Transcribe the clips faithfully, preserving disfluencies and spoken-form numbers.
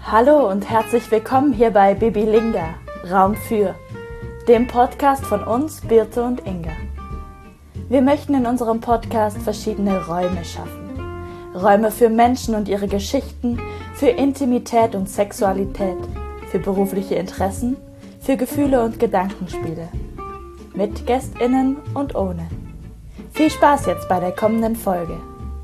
Hallo und herzlich willkommen hier bei Bibilinga, Raum für, dem Podcast von uns, Birte und Inga. Wir möchten in unserem Podcast verschiedene Räume schaffen. Räume für Menschen und ihre Geschichten, für Intimität und Sexualität, für berufliche Interessen, für Gefühle und Gedankenspiele. Mit GästInnen und ohne. Viel Spaß jetzt bei der kommenden Folge.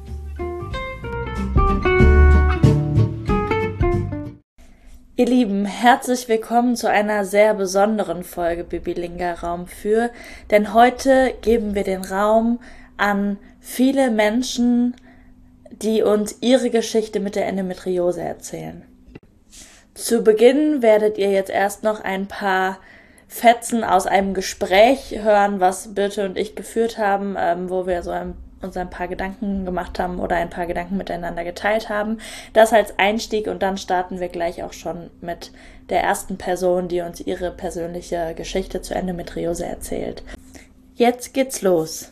Ihr Lieben, herzlich willkommen zu einer sehr besonderen Folge Bibilinga Raum für, denn heute geben wir den Raum an viele Menschen, die uns ihre Geschichte mit der Endometriose erzählen. Zu Beginn werdet ihr jetzt erst noch ein paar Fetzen aus einem Gespräch hören, was Birte und ich geführt haben, ähm, wo wir so ein uns ein paar Gedanken gemacht haben oder ein paar Gedanken miteinander geteilt haben. Das als Einstieg und dann starten wir gleich auch schon mit der ersten Person, die uns ihre persönliche Geschichte zur Endometriose erzählt. Jetzt geht's los.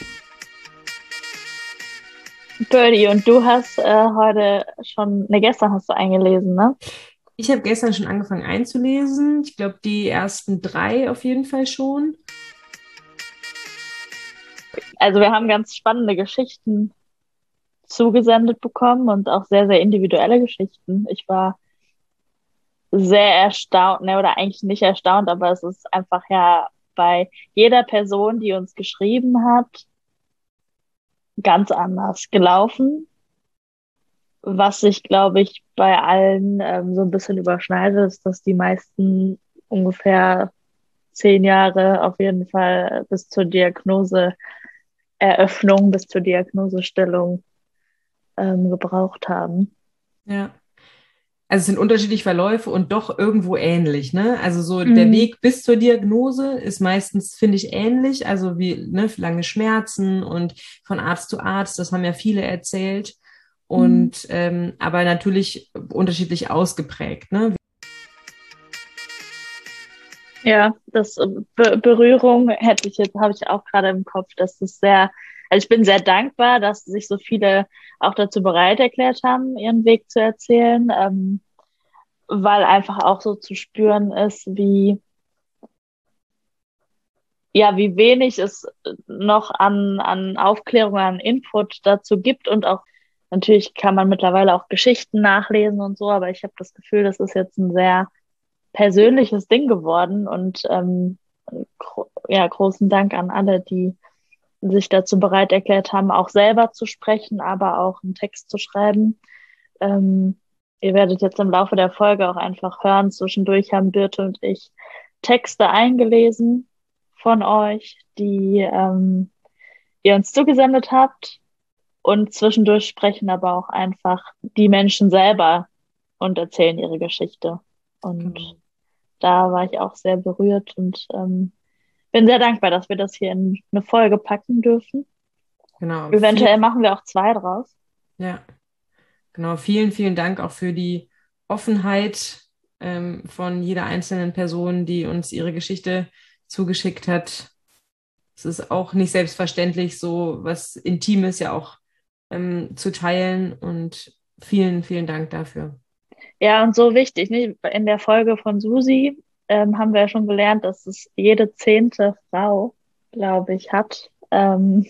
Birdie, und du hast äh, heute schon, ne, gestern hast du eingelesen, ne? Ich habe gestern schon angefangen einzulesen. Ich glaube, die ersten drei auf jeden Fall schon. Also wir haben ganz spannende Geschichten zugesendet bekommen und auch sehr, sehr individuelle Geschichten. Ich war sehr erstaunt, ne, oder eigentlich nicht erstaunt, aber es ist einfach ja bei jeder Person, die uns geschrieben hat, ganz anders gelaufen. Was sich, glaube ich, bei allen ähm, so ein bisschen überschneidet, ist, dass die meisten ungefähr zehn Jahre auf jeden Fall bis zur Diagnose Eröffnung bis zur Diagnosestellung ähm, gebraucht haben. Ja, also es sind unterschiedliche Verläufe und doch irgendwo ähnlich, ne? Also so Mhm. der Weg bis zur Diagnose ist meistens, finde ich, ähnlich, also wie ne, lange Schmerzen und von Arzt zu Arzt, das haben ja viele erzählt und mhm. ähm, aber natürlich unterschiedlich ausgeprägt, ne? Ja, das Be- Berührung hätte ich jetzt, habe ich auch gerade im Kopf, dass das sehr, also ich bin sehr dankbar, dass sich so viele auch dazu bereit erklärt haben, ihren Weg zu erzählen, ähm, weil einfach auch so zu spüren ist, wie, ja, wie wenig es noch an, an Aufklärung, an Input dazu gibt und auch, natürlich kann man mittlerweile auch Geschichten nachlesen und so, aber ich habe das Gefühl, das ist jetzt ein sehr persönliches Ding geworden und ähm, gro- ja, großen Dank an alle, die sich dazu bereit erklärt haben, auch selber zu sprechen, aber auch einen Text zu schreiben. Ähm, ihr werdet jetzt im Laufe der Folge auch einfach hören, zwischendurch haben Birte und ich Texte eingelesen von euch, die ähm, ihr uns zugesendet habt, und zwischendurch sprechen aber auch einfach die Menschen selber und erzählen ihre Geschichte. Und Genau. Da war ich auch sehr berührt und ähm, bin sehr dankbar, dass wir das hier in eine Folge packen dürfen. Genau. Eventuell Viel, machen wir auch zwei draus. ja, genau. Vielen, vielen Dank auch für die Offenheit ähm, von jeder einzelnen Person, die uns ihre Geschichte zugeschickt hat. Es ist auch nicht selbstverständlich, so was Intimes ja auch ähm, zu teilen und vielen, vielen Dank dafür. Ja, und so wichtig, ne? In der Folge von Susi ähm, haben wir ja schon gelernt, dass es jede zehnte Frau, glaube ich, hat, ähm,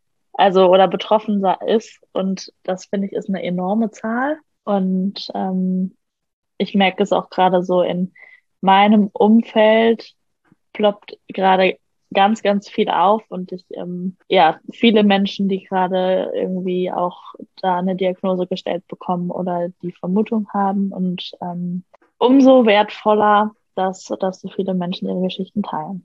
also oder betroffen sa- ist. Und das finde ich ist eine enorme Zahl. Und ähm, ich merke es auch gerade so in meinem Umfeld ploppt gerade ganz, ganz viel auf und ich, ähm, ja, viele Menschen, die gerade irgendwie auch da eine Diagnose gestellt bekommen oder die Vermutung haben und ähm, umso wertvoller, dass, dass so viele Menschen ihre Geschichten teilen.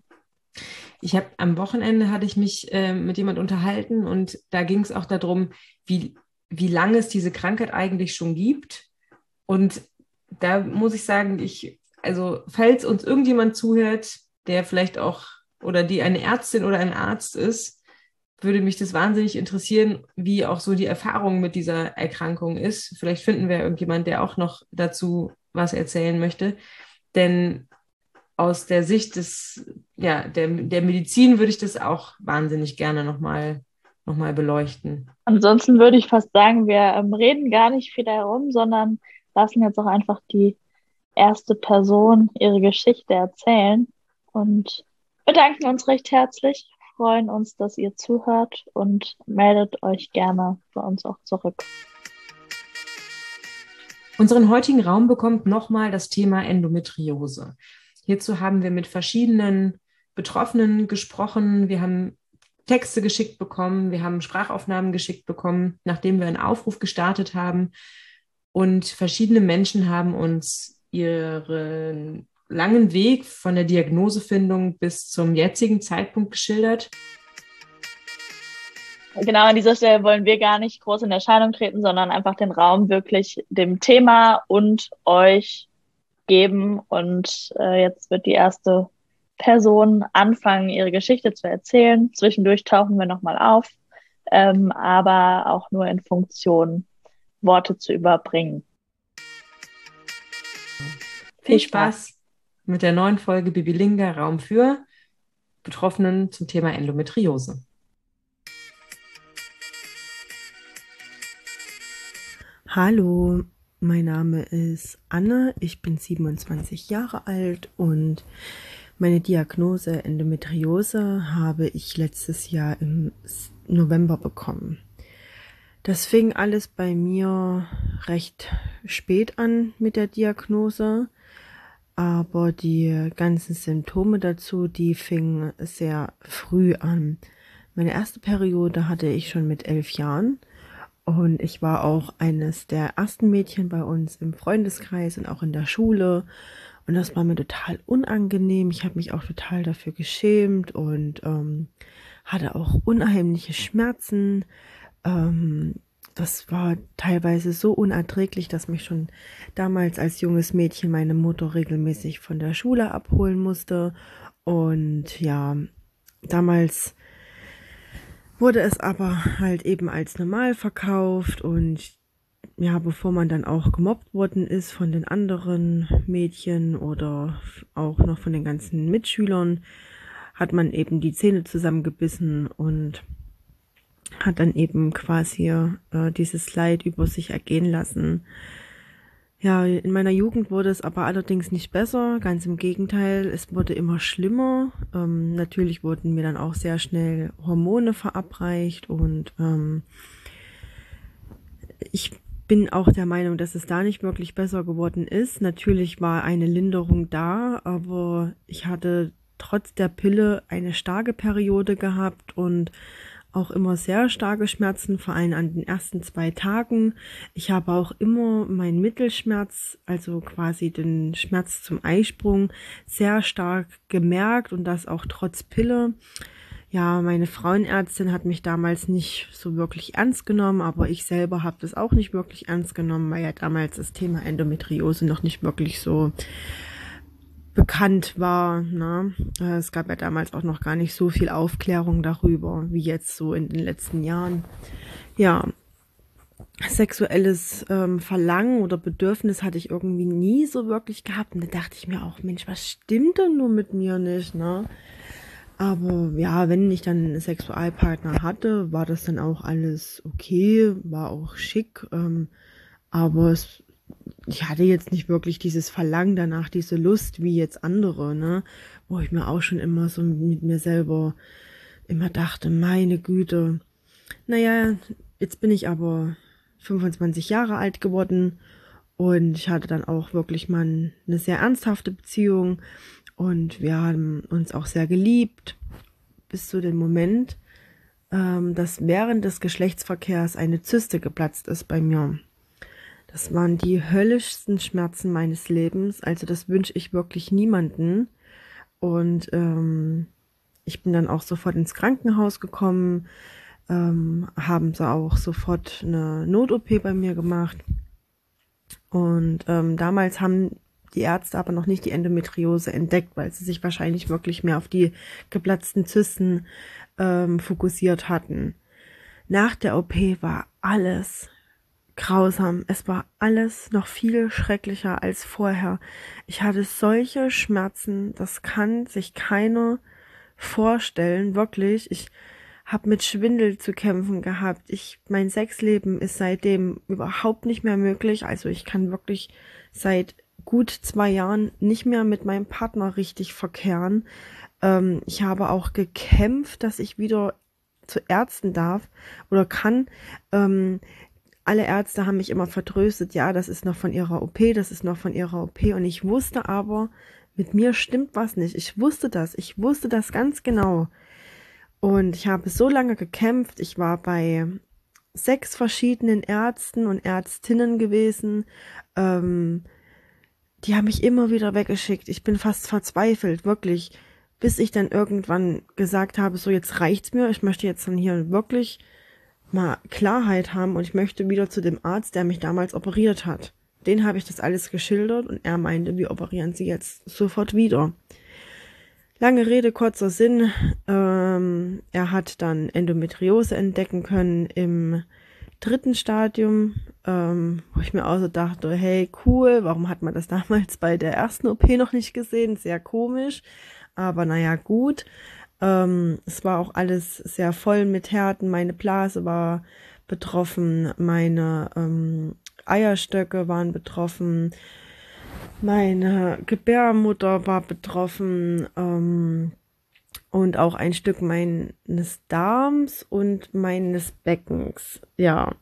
Ich habe am Wochenende hatte ich mich äh, mit jemand unterhalten und da ging es auch darum, wie, wie lange es diese Krankheit eigentlich schon gibt. Und da muss ich sagen, ich, also falls uns irgendjemand zuhört, der vielleicht auch oder die eine Ärztin oder ein Arzt ist, würde mich das wahnsinnig interessieren, wie auch so die Erfahrung mit dieser Erkrankung ist. Vielleicht finden wir irgendjemand, der auch noch dazu was erzählen möchte. Denn aus der Sicht des, ja, der, der Medizin würde ich das auch wahnsinnig gerne nochmal noch mal beleuchten. Ansonsten würde ich fast sagen, wir ähm, reden gar nicht viel herum, sondern lassen jetzt auch einfach die erste Person ihre Geschichte erzählen und bedanken uns recht herzlich, freuen uns, dass ihr zuhört und meldet euch gerne bei uns auch zurück. Unseren heutigen Raum bekommt nochmal das Thema Endometriose. Hierzu haben wir mit verschiedenen Betroffenen gesprochen. Wir haben Texte geschickt bekommen, wir haben Sprachaufnahmen geschickt bekommen, nachdem wir einen Aufruf gestartet haben. Und verschiedene Menschen haben uns ihren langen Weg von der Diagnosefindung bis zum jetzigen Zeitpunkt geschildert. Genau, an dieser Stelle wollen wir gar nicht groß in Erscheinung treten, sondern einfach den Raum wirklich dem Thema und euch geben. Und äh, jetzt wird die erste Person anfangen, ihre Geschichte zu erzählen. Zwischendurch tauchen wir nochmal auf, ähm, aber auch nur in Funktion, Worte zu überbringen. Viel Spaß mit der neuen Folge Bibilinga Raum für Betroffenen zum Thema Endometriose. Hallo, mein Name ist Anne, ich bin siebenundzwanzig Jahre alt und meine Diagnose Endometriose habe ich letztes Jahr im November bekommen. Das fing alles bei mir recht spät an mit der Diagnose, aber die ganzen Symptome dazu, die fingen sehr früh an. Meine erste Periode hatte ich schon mit elf Jahren. Und ich war auch eines der ersten Mädchen bei uns im Freundeskreis und auch in der Schule. Und das war mir total unangenehm. Ich habe mich auch total dafür geschämt und ähm, hatte auch unheimliche Schmerzen. Ähm, das war teilweise so unerträglich, dass mich schon damals als junges Mädchen meine Mutter regelmäßig von der Schule abholen musste. Und ja, damals wurde es aber halt eben als normal verkauft und ja, bevor man dann auch gemobbt worden ist von den anderen Mädchen oder auch noch von den ganzen Mitschülern, hat man eben die Zähne zusammengebissen und hat dann eben quasi äh, dieses Leid über sich ergehen lassen. Ja, in meiner Jugend wurde es aber allerdings nicht besser, ganz im Gegenteil, es wurde immer schlimmer. Ähm, natürlich wurden mir dann auch sehr schnell Hormone verabreicht und ähm, ich bin auch der Meinung, dass es da nicht wirklich besser geworden ist. Natürlich war eine Linderung da, aber ich hatte trotz der Pille eine starke Periode gehabt und auch immer sehr starke Schmerzen, vor allem an den ersten zwei Tagen. Ich habe auch immer meinen Mittelschmerz, also quasi den Schmerz zum Eisprung, sehr stark gemerkt und das auch trotz Pille. Ja, meine Frauenärztin hat mich damals nicht so wirklich ernst genommen, aber ich selber habe das auch nicht wirklich ernst genommen, weil ja damals das Thema Endometriose noch nicht wirklich so bekannt war. Ne? Es gab ja damals auch noch gar nicht so viel Aufklärung darüber, wie jetzt so in den letzten Jahren. Ja, sexuelles ähm, Verlangen oder Bedürfnis hatte ich irgendwie nie so wirklich gehabt. Und da dachte ich mir auch, Mensch, was stimmt denn nur mit mir nicht, ne? Aber ja, wenn ich dann einen Sexualpartner hatte, war das dann auch alles okay, war auch schick. Ähm, aber es ich hatte jetzt nicht wirklich dieses Verlangen danach, diese Lust wie jetzt andere, ne, wo ich mir auch schon immer so mit mir selber immer dachte, meine Güte. Naja, jetzt bin ich aber fünfundzwanzig Jahre alt geworden und ich hatte dann auch wirklich mal eine sehr ernsthafte Beziehung und wir haben uns auch sehr geliebt, bis zu dem Moment, ähm, dass während des Geschlechtsverkehrs eine Zyste geplatzt ist bei mir. Das waren die höllischsten Schmerzen meines Lebens. Also das wünsche ich wirklich niemanden. Und ähm, ich bin dann auch sofort ins Krankenhaus gekommen, ähm, haben sie auch sofort eine Not-O P bei mir gemacht. Und ähm, damals haben die Ärzte aber noch nicht die Endometriose entdeckt, weil sie sich wahrscheinlich wirklich mehr auf die geplatzten Zysten ähm, fokussiert hatten. Nach der O P war alles grausam. Es war alles noch viel schrecklicher als vorher. Ich hatte solche Schmerzen, das kann sich keiner vorstellen, wirklich. Ich habe mit Schwindel zu kämpfen gehabt. Ich, mein Sexleben ist seitdem überhaupt nicht mehr möglich. Also ich kann wirklich seit gut zwei Jahren nicht mehr mit meinem Partner richtig verkehren. Ähm, ich habe auch gekämpft, dass ich wieder zu Ärzten darf oder kann. Ähm, alle Ärzte haben mich immer vertröstet, ja, das ist noch von ihrer O P, das ist noch von ihrer O P. Und ich wusste aber, mit mir stimmt was nicht. Ich wusste das, ich wusste das ganz genau. Und ich habe so lange gekämpft. Ich war bei sechs verschiedenen Ärzten und Ärztinnen gewesen. Ähm, die haben mich immer wieder weggeschickt. Ich bin fast verzweifelt, wirklich. Bis ich dann irgendwann gesagt habe, so jetzt reicht's mir. Ich möchte jetzt dann hier wirklich mal Klarheit haben und ich möchte wieder zu dem Arzt, der mich damals operiert hat. Den habe ich das alles geschildert und er meinte, wir operieren sie jetzt sofort wieder. Lange Rede, kurzer Sinn. Ähm, er hat dann Endometriose entdecken können im dritten Stadium, ähm, wo ich mir auch so dachte, hey, cool, warum hat man das damals bei der ersten O P noch nicht gesehen? Sehr komisch, aber naja, gut. Ähm, es war auch alles sehr voll mit Härten. Meine Blase war betroffen, meine ähm, Eierstöcke waren betroffen, meine Gebärmutter war betroffen ähm, und auch ein Stück meines Darms und meines Beckens, ja.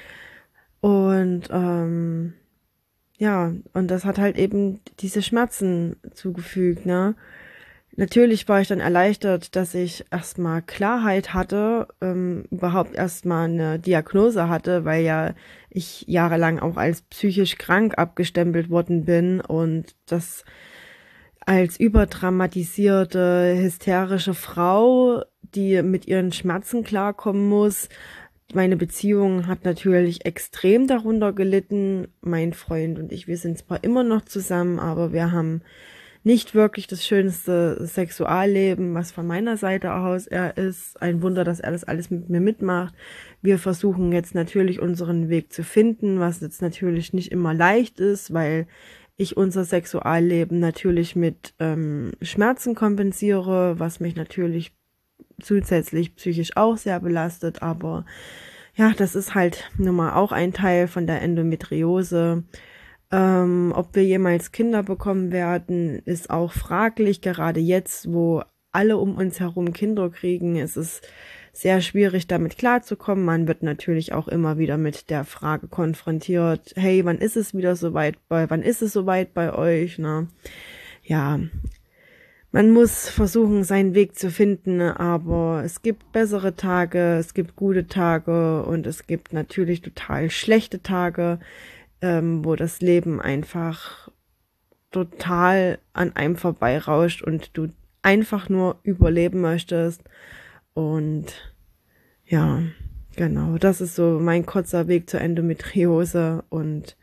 Und ähm, ja, und das hat halt eben diese Schmerzen zugefügt, ne? Natürlich war ich dann erleichtert, dass ich erstmal Klarheit hatte, ähm, überhaupt erstmal eine Diagnose hatte, weil ja ich jahrelang auch als psychisch krank abgestempelt worden bin und das als überdramatisierte, hysterische Frau, die mit ihren Schmerzen klarkommen muss. Meine Beziehung hat natürlich extrem darunter gelitten. Mein Freund und ich, wir sind zwar immer noch zusammen, aber wir haben nicht wirklich das schönste Sexualleben, was von meiner Seite aus er ist. Ein Wunder, dass er das alles mit mir mitmacht. Wir versuchen jetzt natürlich unseren Weg zu finden, was jetzt natürlich nicht immer leicht ist, weil ich unser Sexualleben natürlich mit ähm, Schmerzen kompensiere, was mich natürlich zusätzlich psychisch auch sehr belastet. Aber ja, das ist halt nun mal auch ein Teil von der Endometriose. Ähm, ob wir jemals Kinder bekommen werden, ist auch fraglich. Gerade jetzt, wo alle um uns herum Kinder kriegen, ist es sehr schwierig, damit klarzukommen. Man wird natürlich auch immer wieder mit der Frage konfrontiert, hey, wann ist es wieder soweit bei, wann ist es soweit bei euch, ne? Ja, man muss versuchen, seinen Weg zu finden, aber es gibt bessere Tage, es gibt gute Tage und es gibt natürlich total schlechte Tage, Ähm, wo das Leben einfach total an einem vorbeirauscht und du einfach nur überleben möchtest. Und ja, genau, das ist so mein kurzer Weg zur Endometriose. Und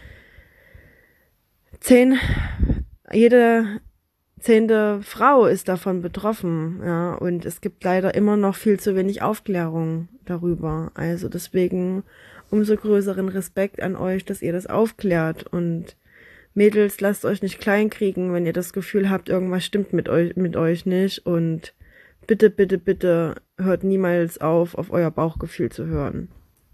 zehn, jede zehnte Frau ist davon betroffen, ja, und es gibt leider immer noch viel zu wenig Aufklärung darüber. Also deswegen umso größeren Respekt an euch, dass ihr das aufklärt. Und Mädels, lasst euch nicht kleinkriegen, wenn ihr das Gefühl habt, irgendwas stimmt mit euch, mit euch nicht. Und bitte, bitte, bitte hört niemals auf, auf euer Bauchgefühl zu hören.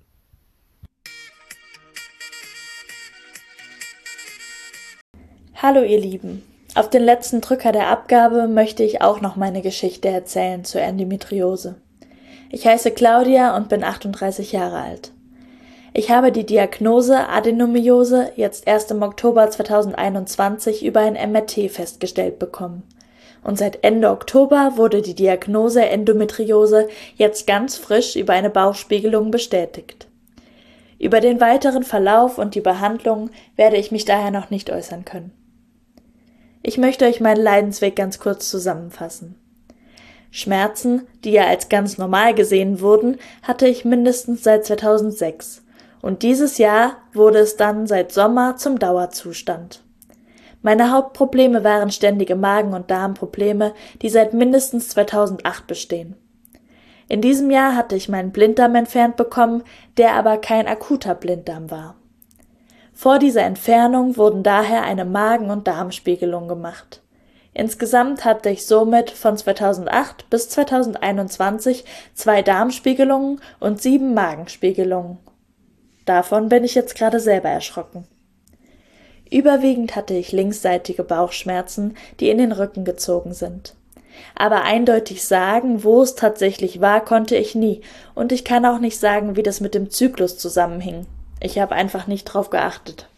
Hallo ihr Lieben. Auf den letzten Drücker der Abgabe möchte ich auch noch meine Geschichte erzählen zur Endometriose. Ich heiße Claudia und bin achtunddreißig Jahre alt. Ich habe die Diagnose Adenomiose jetzt erst im Oktober zweitausendeinundzwanzig über ein M R T festgestellt bekommen. Und seit Ende Oktober wurde die Diagnose Endometriose jetzt ganz frisch über eine Bauchspiegelung bestätigt. Über den weiteren Verlauf und die Behandlung werde ich mich daher noch nicht äußern können. Ich möchte euch meinen Leidensweg ganz kurz zusammenfassen. Schmerzen, die ja als ganz normal gesehen wurden, hatte ich mindestens seit zweitausendsechs. Und dieses Jahr wurde es dann seit Sommer zum Dauerzustand. Meine Hauptprobleme waren ständige Magen- und Darmprobleme, die seit mindestens zweitausendacht bestehen. In diesem Jahr hatte ich meinen Blinddarm entfernt bekommen, der aber kein akuter Blinddarm war. Vor dieser Entfernung wurden daher eine Magen- und Darmspiegelung gemacht. Insgesamt hatte ich somit von zweitausendacht bis zweitausendeinundzwanzig zwei Darmspiegelungen und sieben Magenspiegelungen. Davon bin ich jetzt gerade selber erschrocken. Überwiegend hatte ich linksseitige Bauchschmerzen, die in den Rücken gezogen sind. Aber eindeutig sagen, wo es tatsächlich war, konnte ich nie, und ich kann auch nicht sagen, wie das mit dem Zyklus zusammenhing. Ich habe einfach nicht drauf geachtet.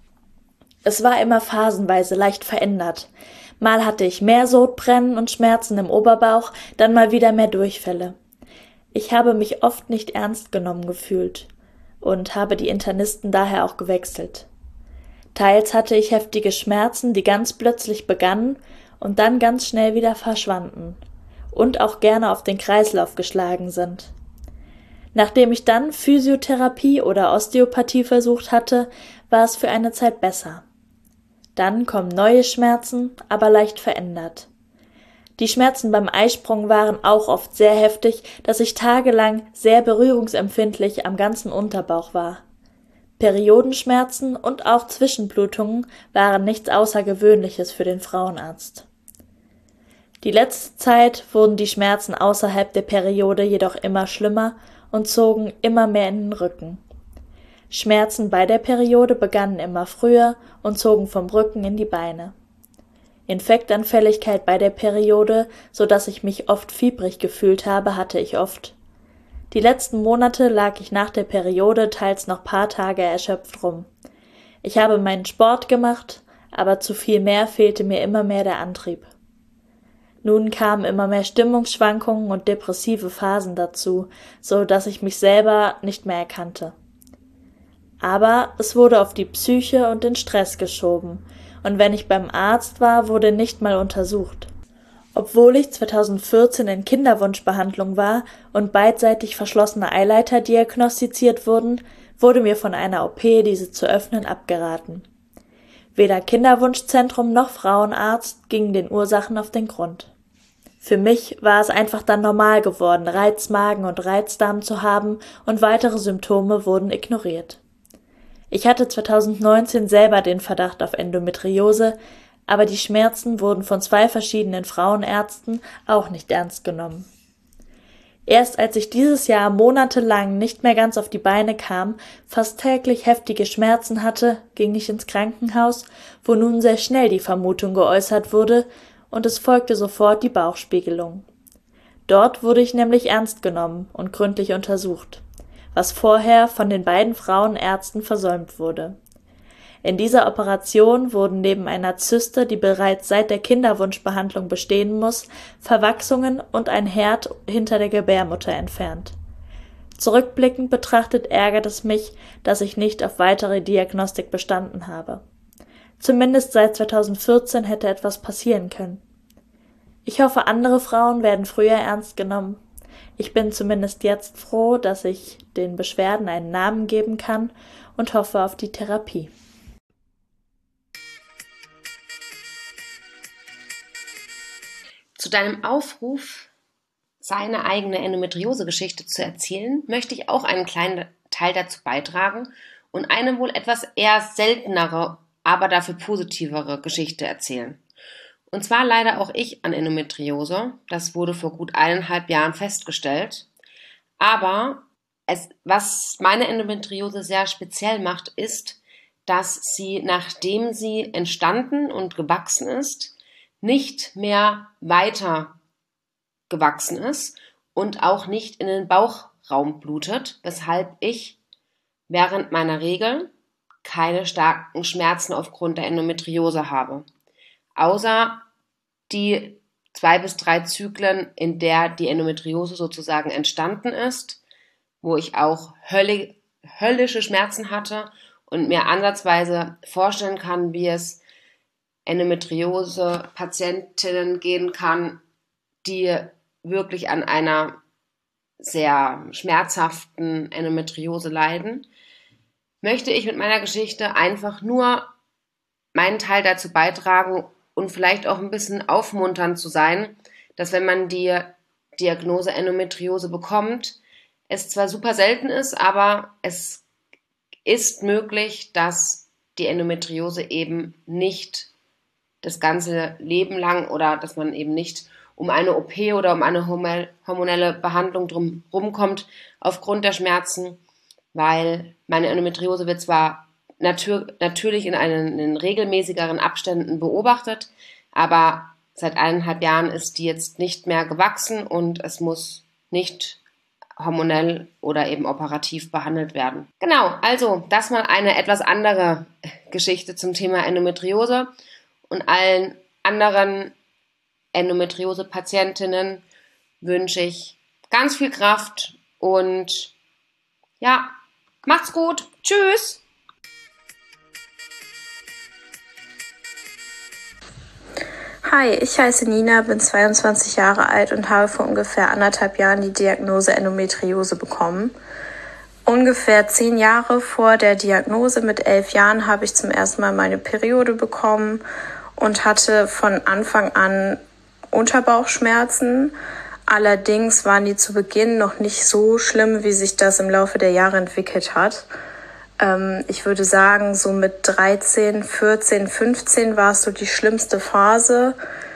Es war immer phasenweise leicht verändert. Mal hatte ich mehr Sodbrennen und Schmerzen im Oberbauch, dann mal wieder mehr Durchfälle. Ich habe mich oft nicht ernst genommen gefühlt und habe die Internisten daher auch gewechselt. Teils hatte ich heftige Schmerzen, die ganz plötzlich begannen und dann ganz schnell wieder verschwanden und auch gerne auf den Kreislauf geschlagen sind. Nachdem ich dann Physiotherapie oder Osteopathie versucht hatte, war es für eine Zeit besser. Dann kommen neue Schmerzen, aber leicht verändert. Die Schmerzen beim Eisprung waren auch oft sehr heftig, dass ich tagelang sehr berührungsempfindlich am ganzen Unterbauch war. Periodenschmerzen und auch Zwischenblutungen waren nichts Außergewöhnliches für den Frauenarzt. Die letzte Zeit wurden die Schmerzen außerhalb der Periode jedoch immer schlimmer und zogen immer mehr in den Rücken. Schmerzen bei der Periode begannen immer früher und zogen vom Rücken in die Beine. Infektanfälligkeit bei der Periode, so dass ich mich oft fiebrig gefühlt habe, hatte ich oft. Die letzten Monate lag ich nach der Periode teils noch paar Tage erschöpft rum. Ich habe meinen Sport gemacht, aber zu viel mehr fehlte mir immer mehr der Antrieb. Nun kamen immer mehr Stimmungsschwankungen und depressive Phasen dazu, so dass ich mich selber nicht mehr erkannte. Aber es wurde auf die Psyche und den Stress geschoben, und wenn ich beim Arzt war, wurde nicht mal untersucht. Obwohl ich zweitausendvierzehn in Kinderwunschbehandlung war und beidseitig verschlossene Eileiter diagnostiziert wurden, wurde mir von einer O P, diese zu öffnen, abgeraten. Weder Kinderwunschzentrum noch Frauenarzt gingen den Ursachen auf den Grund. Für mich war es einfach dann normal geworden, Reizmagen und Reizdarm zu haben, und weitere Symptome wurden ignoriert. Ich hatte zweitausendneunzehn selber den Verdacht auf Endometriose, aber die Schmerzen wurden von zwei verschiedenen Frauenärzten auch nicht ernst genommen. Erst als ich dieses Jahr monatelang nicht mehr ganz auf die Beine kam, fast täglich heftige Schmerzen hatte, ging ich ins Krankenhaus, wo nun sehr schnell die Vermutung geäußert wurde, und es folgte sofort die Bauchspiegelung. Dort wurde ich nämlich ernst genommen und gründlich untersucht, was vorher von den beiden Frauenärzten versäumt wurde. In dieser Operation wurden neben einer Zyste, die bereits seit der Kinderwunschbehandlung bestehen muss, Verwachsungen und ein Herd hinter der Gebärmutter entfernt. Zurückblickend betrachtet ärgert es mich, dass ich nicht auf weitere Diagnostik bestanden habe. Zumindest seit zweitausendvierzehn hätte etwas passieren können. Ich hoffe, andere Frauen werden früher ernst genommen. Ich bin zumindest jetzt froh, dass ich den Beschwerden einen Namen geben kann, und hoffe auf die Therapie. Zu deinem Aufruf, seine eigene Endometriose-Geschichte zu erzählen, möchte ich auch einen kleinen Teil dazu beitragen und eine wohl etwas eher seltenere, aber dafür positivere Geschichte erzählen. Und zwar leide auch ich an Endometriose. Das wurde vor gut eineinhalb Jahren festgestellt. Aber es, was meine Endometriose sehr speziell macht, ist, dass sie, nachdem sie entstanden und gewachsen ist, nicht mehr weiter gewachsen ist und auch nicht in den Bauchraum blutet, weshalb ich während meiner Regel keine starken Schmerzen aufgrund der Endometriose habe. Außer die zwei bis drei Zyklen, in der die Endometriose sozusagen entstanden ist, wo ich auch hölli- höllische Schmerzen hatte und mir ansatzweise vorstellen kann, wie es Endometriose-Patientinnen gehen kann, die wirklich an einer sehr schmerzhaften Endometriose leiden, möchte ich mit meiner Geschichte einfach nur meinen Teil dazu beitragen und vielleicht auch ein bisschen aufmunternd zu sein, dass wenn man die Diagnose Endometriose bekommt, es zwar super selten ist, aber es ist möglich, dass die Endometriose eben nicht das ganze Leben lang oder dass man eben nicht um eine O P oder um eine hormonelle Behandlung drum rumkommt aufgrund der Schmerzen, weil meine Endometriose wird zwar natür- natürlich in, einen, in regelmäßigeren Abständen beobachtet, aber seit eineinhalb Jahren ist die jetzt nicht mehr gewachsen und es muss nicht hormonell oder eben operativ behandelt werden. Genau, also das mal eine etwas andere Geschichte zum Thema Endometriose und allen anderen Endometriose-Patientinnen wünsche ich ganz viel Kraft und ja, macht's gut. Tschüss. Hi, ich heiße Nina, bin zweiundzwanzig Jahre alt und habe vor ungefähr anderthalb Jahren die Diagnose Endometriose bekommen. Ungefähr zehn Jahre vor der Diagnose, mit elf Jahren, habe ich zum ersten Mal meine Periode bekommen und hatte von Anfang an Unterbauchschmerzen. Allerdings waren die zu Beginn noch nicht so schlimm, wie sich das im Laufe der Jahre entwickelt hat. Ähm, ich würde sagen, so mit dreizehn, vierzehn, fünfzehn war es so die schlimmste Phase,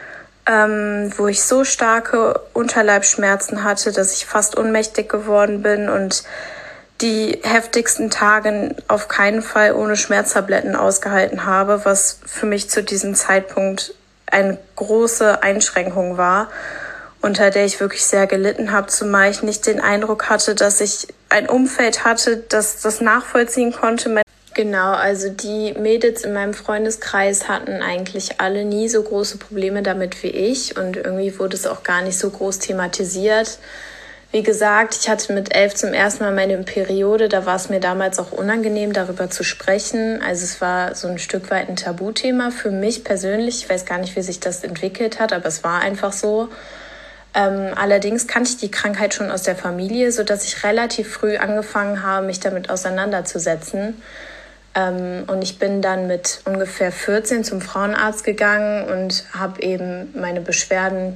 ähm, wo ich so starke Unterleibsschmerzen hatte, dass ich fast ohnmächtig geworden bin und die heftigsten Tage auf keinen Fall ohne Schmerztabletten ausgehalten habe, was für mich zu diesem Zeitpunkt eine große Einschränkung war, unter der ich wirklich sehr gelitten habe, zumal ich nicht den Eindruck hatte, dass ich ein Umfeld hatte, das das nachvollziehen konnte. Genau, also die Mädels in meinem Freundeskreis hatten eigentlich alle nie so große Probleme damit wie ich und irgendwie wurde es auch gar nicht so groß thematisiert. Wie gesagt, ich hatte mit elf zum ersten Mal meine Periode, da war es mir damals auch unangenehm, darüber zu sprechen. Also es war so ein Stück weit ein Tabuthema für mich persönlich. Ich weiß gar nicht, wie sich das entwickelt hat, aber es war einfach so. Ähm, allerdings kannte ich die Krankheit schon aus der Familie, sodass ich relativ früh angefangen habe, mich damit auseinanderzusetzen. Ähm, und ich bin dann mit ungefähr vierzehn zum Frauenarzt gegangen und habe eben meine Beschwerden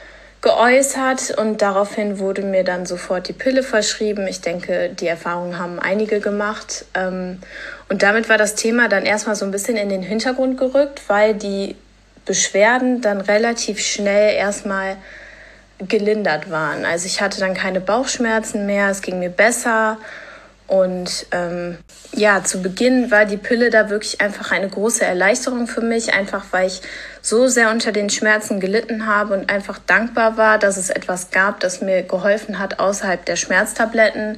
geäußert und daraufhin wurde mir dann sofort die Pille verschrieben. Ich denke, die Erfahrungen haben einige gemacht. Ähm, und damit war das Thema dann erstmal so ein bisschen in den Hintergrund gerückt, weil die Beschwerden dann relativ schnell erstmal gelindert waren. Also ich hatte dann keine Bauchschmerzen mehr, es ging mir besser. Und ähm, ja, zu Beginn war die Pille da wirklich einfach eine große Erleichterung für mich, einfach weil ich so sehr unter den Schmerzen gelitten habe und einfach dankbar war, dass es etwas gab, das mir geholfen hat außerhalb der Schmerztabletten,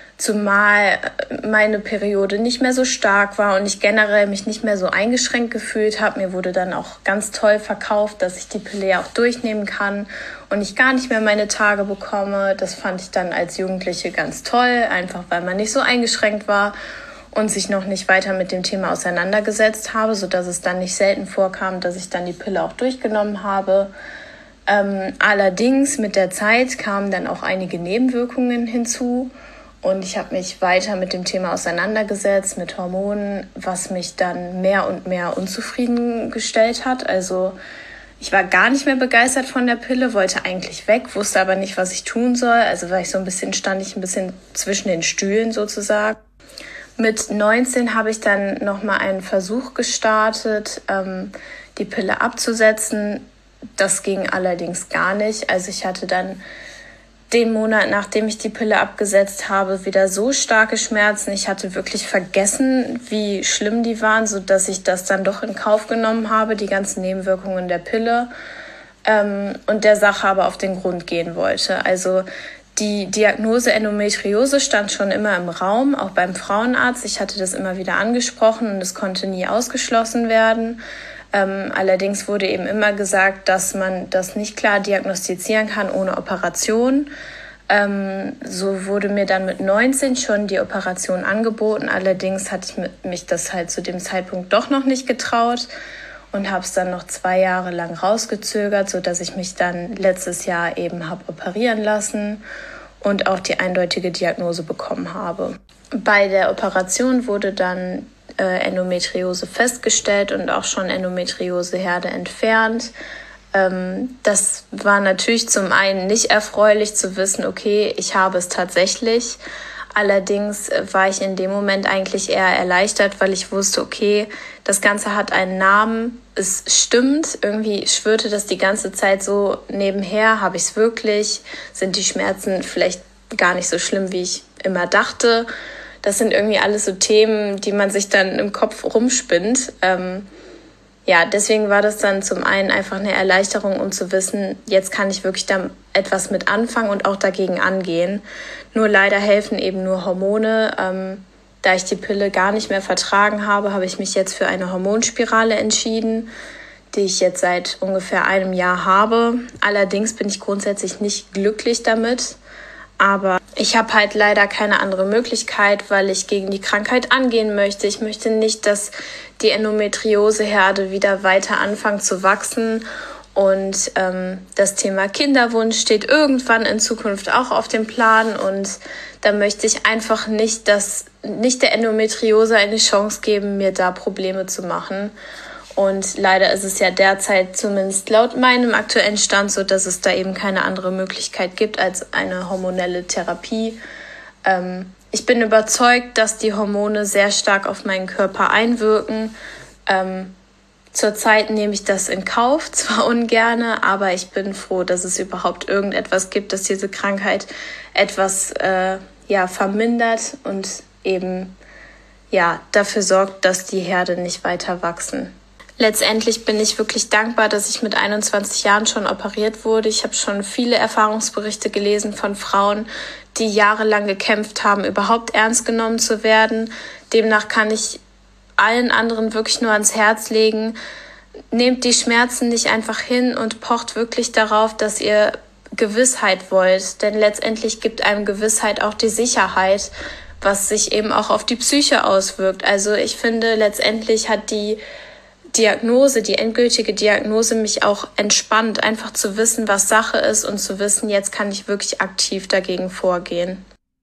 zumal meine Periode nicht mehr so stark war und ich generell mich nicht mehr so eingeschränkt gefühlt habe. Mir wurde dann auch ganz toll verkauft, dass ich die Pille ja auch durchnehmen kann und ich gar nicht mehr meine Tage bekomme. Das fand ich dann als Jugendliche ganz toll, einfach weil man nicht so eingeschränkt war und sich noch nicht weiter mit dem Thema auseinandergesetzt habe, sodass es dann nicht selten vorkam, dass ich dann die Pille auch durchgenommen habe. Ähm, allerdings mit der Zeit kamen dann auch einige Nebenwirkungen hinzu. Und ich habe mich weiter mit dem Thema auseinandergesetzt, mit Hormonen, was mich dann mehr und mehr unzufrieden gestellt hat. Also ich war gar nicht mehr begeistert von der Pille, wollte eigentlich weg, wusste aber nicht, was ich tun soll. Also war ich so ein bisschen, stand ich ein bisschen zwischen den Stühlen sozusagen. Mit neunzehn habe ich dann nochmal einen Versuch gestartet, ähm, die Pille abzusetzen. Das ging allerdings gar nicht. Also ich hatte dann den Monat, nachdem ich die Pille abgesetzt habe, wieder so starke Schmerzen. Ich hatte wirklich vergessen, wie schlimm die waren, sodass ich das dann doch in Kauf genommen habe, die ganzen Nebenwirkungen der Pille, ähm, und der Sache aber auf den Grund gehen wollte. Also die Diagnose Endometriose stand schon immer im Raum, auch beim Frauenarzt. Ich hatte das immer wieder angesprochen und es konnte nie ausgeschlossen werden. Ähm, allerdings wurde eben immer gesagt, dass man das nicht klar diagnostizieren kann ohne Operation. Ähm, so wurde mir dann mit neunzehn schon die Operation angeboten. Allerdings hatte ich mich das halt zu dem Zeitpunkt doch noch nicht getraut und habe es dann noch zwei Jahre lang rausgezögert, sodass ich mich dann letztes Jahr eben habe operieren lassen und auch die eindeutige Diagnose bekommen habe. Bei der Operation wurde dann Endometriose festgestellt und auch schon Endometrioseherde entfernt. Ähm, das war natürlich zum einen nicht erfreulich zu wissen, okay, ich habe es tatsächlich. Allerdings war ich in dem Moment eigentlich eher erleichtert, weil ich wusste, okay, das Ganze hat einen Namen, es stimmt, irgendwie schwirrte das die ganze Zeit so nebenher, habe ich es wirklich, sind die Schmerzen vielleicht gar nicht so schlimm, wie ich immer dachte. Das sind irgendwie alles so Themen, die man sich dann im Kopf rumspinnt. Ähm, ja, deswegen war das dann zum einen einfach eine Erleichterung, um zu wissen, jetzt kann ich wirklich da etwas mit anfangen und auch dagegen angehen. Nur leider helfen eben nur Hormone. Ähm, da ich die Pille gar nicht mehr vertragen habe, habe ich mich jetzt für eine Hormonspirale entschieden, die ich jetzt seit ungefähr einem Jahr habe. Allerdings bin ich grundsätzlich nicht glücklich damit. Aber ich habe halt leider keine andere Möglichkeit, weil ich gegen die Krankheit angehen möchte. Ich möchte nicht, dass die Endometrioseherde wieder weiter anfangen zu wachsen. Und ähm, das Thema Kinderwunsch steht irgendwann in Zukunft auch auf dem Plan. Und da möchte ich einfach nicht, dass nicht der Endometriose eine Chance geben, mir da Probleme zu machen. Und leider ist es ja derzeit zumindest laut meinem aktuellen Stand so, dass es da eben keine andere Möglichkeit gibt als eine hormonelle Therapie. Ähm, ich bin überzeugt, dass die Hormone sehr stark auf meinen Körper einwirken. Ähm, zurzeit nehme ich das in Kauf, zwar ungerne, aber ich bin froh, dass es überhaupt irgendetwas gibt, das diese Krankheit etwas äh, ja, vermindert und eben ja, dafür sorgt, dass die Herde nicht weiter wachsen. Letztendlich bin ich wirklich dankbar, dass ich mit einundzwanzig Jahren schon operiert wurde. Ich habe schon viele Erfahrungsberichte gelesen von Frauen, die jahrelang gekämpft haben, überhaupt ernst genommen zu werden. Demnach kann ich allen anderen wirklich nur ans Herz legen, nehmt die Schmerzen nicht einfach hin und pocht wirklich darauf, dass ihr Gewissheit wollt. Denn letztendlich gibt einem Gewissheit auch die Sicherheit, was sich eben auch auf die Psyche auswirkt. Also ich finde, letztendlich hat die Diagnose, die endgültige Diagnose mich auch entspannt, einfach zu wissen, was Sache ist und zu wissen, jetzt kann ich wirklich aktiv dagegen vorgehen.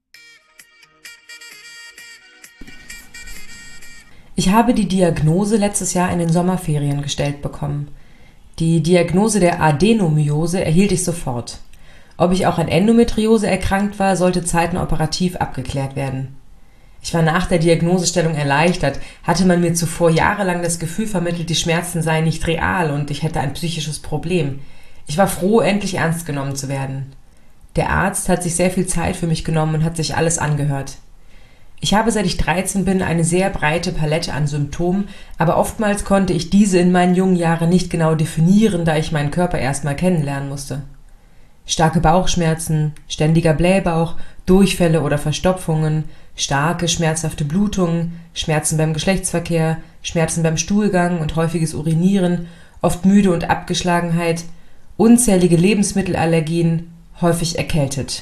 Ich habe die Diagnose letztes Jahr in den Sommerferien gestellt bekommen. Die Diagnose der Adenomyose erhielt ich sofort. Ob ich auch an Endometriose erkrankt war, sollte zeitnah operativ abgeklärt werden. Ich war nach der Diagnosestellung erleichtert, hatte man mir zuvor jahrelang das Gefühl vermittelt, die Schmerzen seien nicht real und ich hätte ein psychisches Problem. Ich war froh, endlich ernst genommen zu werden. Der Arzt hat sich sehr viel Zeit für mich genommen und hat sich alles angehört. Ich habe, seit ich dreizehn bin, eine sehr breite Palette an Symptomen, aber oftmals konnte ich diese in meinen jungen Jahren nicht genau definieren, da ich meinen Körper erstmal kennenlernen musste. Starke Bauchschmerzen, ständiger Blähbauch, Durchfälle oder Verstopfungen, starke, schmerzhafte Blutungen, Schmerzen beim Geschlechtsverkehr, Schmerzen beim Stuhlgang und häufiges Urinieren, oft Müde und Abgeschlagenheit, unzählige Lebensmittelallergien, häufig erkältet.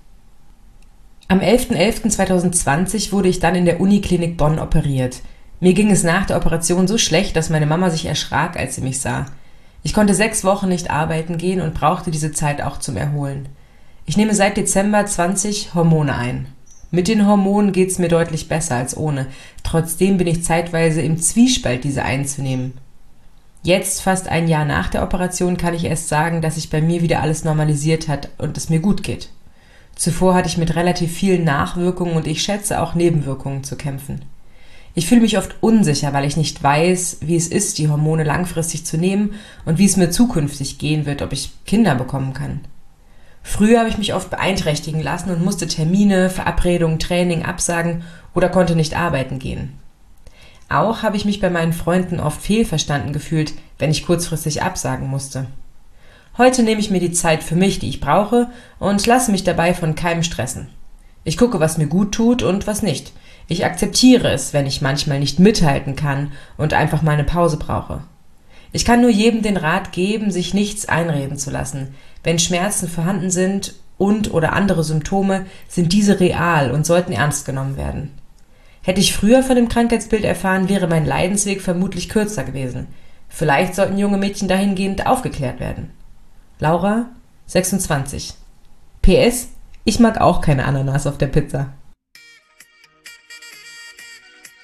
Am elfter elfter zweitausendzwanzig wurde ich dann in der Uniklinik Bonn operiert. Mir ging es nach der Operation so schlecht, dass meine Mama sich erschrak, als sie mich sah. Ich konnte sechs Wochen nicht arbeiten gehen und brauchte diese Zeit auch zum Erholen. Ich nehme seit Dezember zwanzig Hormone ein. Mit den Hormonen geht's mir deutlich besser als ohne. Trotzdem bin ich zeitweise im Zwiespalt, diese einzunehmen. Jetzt, fast ein Jahr nach der Operation, kann ich erst sagen, dass sich bei mir wieder alles normalisiert hat und es mir gut geht. Zuvor hatte ich mit relativ vielen Nachwirkungen und ich schätze auch Nebenwirkungen zu kämpfen. Ich fühle mich oft unsicher, weil ich nicht weiß, wie es ist, die Hormone langfristig zu nehmen und wie es mir zukünftig gehen wird, ob ich Kinder bekommen kann. Früher habe ich mich oft beeinträchtigen lassen und musste Termine, Verabredungen, Training absagen oder konnte nicht arbeiten gehen. Auch habe ich mich bei meinen Freunden oft fehlverstanden gefühlt, wenn ich kurzfristig absagen musste. Heute nehme ich mir die Zeit für mich, die ich brauche, und lasse mich dabei von keinem stressen. Ich gucke, was mir gut tut und was nicht. Ich akzeptiere es, wenn ich manchmal nicht mithalten kann und einfach mal eine Pause brauche. Ich kann nur jedem den Rat geben, sich nichts einreden zu lassen. Wenn Schmerzen vorhanden sind und oder andere Symptome, sind diese real und sollten ernst genommen werden. Hätte ich früher von dem Krankheitsbild erfahren, wäre mein Leidensweg vermutlich kürzer gewesen. Vielleicht sollten junge Mädchen dahingehend aufgeklärt werden. Laura, sechsundzwanzig. P S. Ich mag auch keine Ananas auf der Pizza.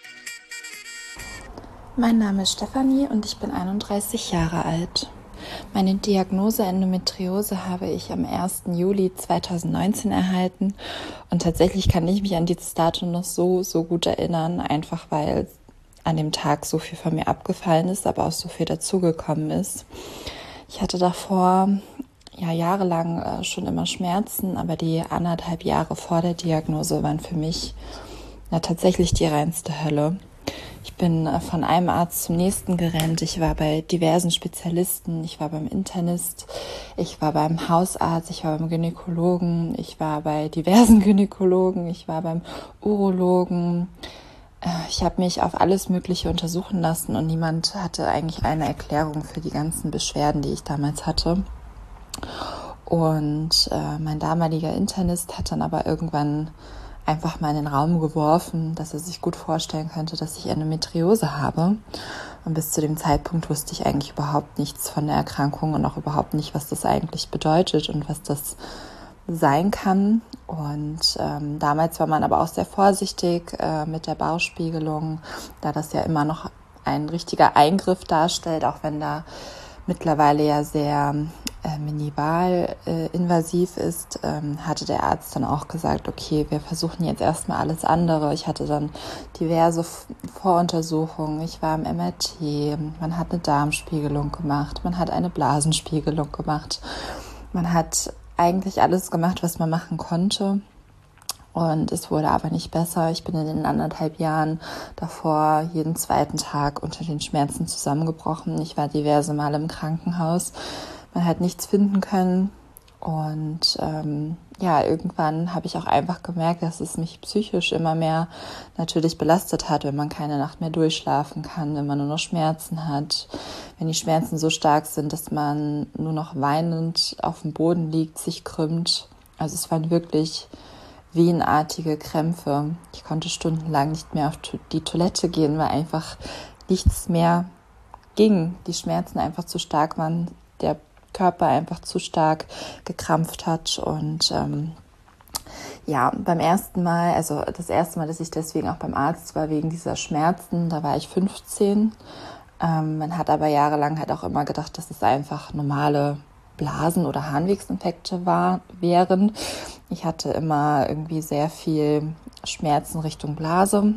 Mein Name ist Stefanie und ich bin einunddreißig Jahre alt. Meine Diagnose Endometriose habe ich am ersten Juli zweitausendneunzehn erhalten und tatsächlich kann ich mich an dieses Datum noch so, so gut erinnern, einfach weil an dem Tag so viel von mir abgefallen ist, aber auch so viel dazugekommen ist. Ich hatte davor ja jahrelang äh, schon immer Schmerzen, aber die anderthalb Jahre vor der Diagnose waren für mich ja tatsächlich die reinste Hölle. Ich bin von einem Arzt zum nächsten gerannt. Ich war bei diversen Spezialisten. Ich war beim Internist, ich war beim Hausarzt, ich war beim Gynäkologen, ich war bei diversen Gynäkologen, ich war beim Urologen. Ich habe mich auf alles Mögliche untersuchen lassen und niemand hatte eigentlich eine Erklärung für die ganzen Beschwerden, die ich damals hatte. Und äh, mein damaliger Internist hat dann aber irgendwann einfach mal in den Raum geworfen, dass er sich gut vorstellen könnte, dass ich Endometriose habe. Und bis zu dem Zeitpunkt wusste ich eigentlich überhaupt nichts von der Erkrankung und auch überhaupt nicht, was das eigentlich bedeutet und was das sein kann. Und ähm, damals war man aber auch sehr vorsichtig äh, mit der Bauchspiegelung, da das ja immer noch ein richtiger Eingriff darstellt, auch wenn da mittlerweile ja sehr äh, minimal äh, invasiv ist, ähm, hatte der Arzt dann auch gesagt, okay, wir versuchen jetzt erstmal alles andere. Ich hatte dann diverse F- Voruntersuchungen. Ich war im M R T, man hat eine Darmspiegelung gemacht, man hat eine Blasenspiegelung gemacht. Man hat eigentlich alles gemacht, was man machen konnte. Und es wurde aber nicht besser. Ich bin in den anderthalb Jahren davor jeden zweiten Tag unter den Schmerzen zusammengebrochen. Ich war diverse Male im Krankenhaus. Man hat nichts finden können. Und ähm, ja, irgendwann habe ich auch einfach gemerkt, dass es mich psychisch immer mehr natürlich belastet hat, wenn man keine Nacht mehr durchschlafen kann, wenn man nur noch Schmerzen hat, wenn die Schmerzen so stark sind, dass man nur noch weinend auf dem Boden liegt, sich krümmt. Also es waren wirklich wehenartige Krämpfe. Ich konnte stundenlang nicht mehr auf die Toilette gehen, weil einfach nichts mehr ging. Die Schmerzen einfach zu stark waren, der Körper einfach zu stark gekrampft hat. Und ähm, ja, beim ersten Mal, also das erste Mal, dass ich deswegen auch beim Arzt war, wegen dieser Schmerzen, da war ich fünfzehn. Ähm, man hat aber jahrelang halt auch immer gedacht, dass es einfach normale Blasen- oder Harnwegsinfekte war, wären. Ich hatte immer irgendwie sehr viel Schmerzen Richtung Blase.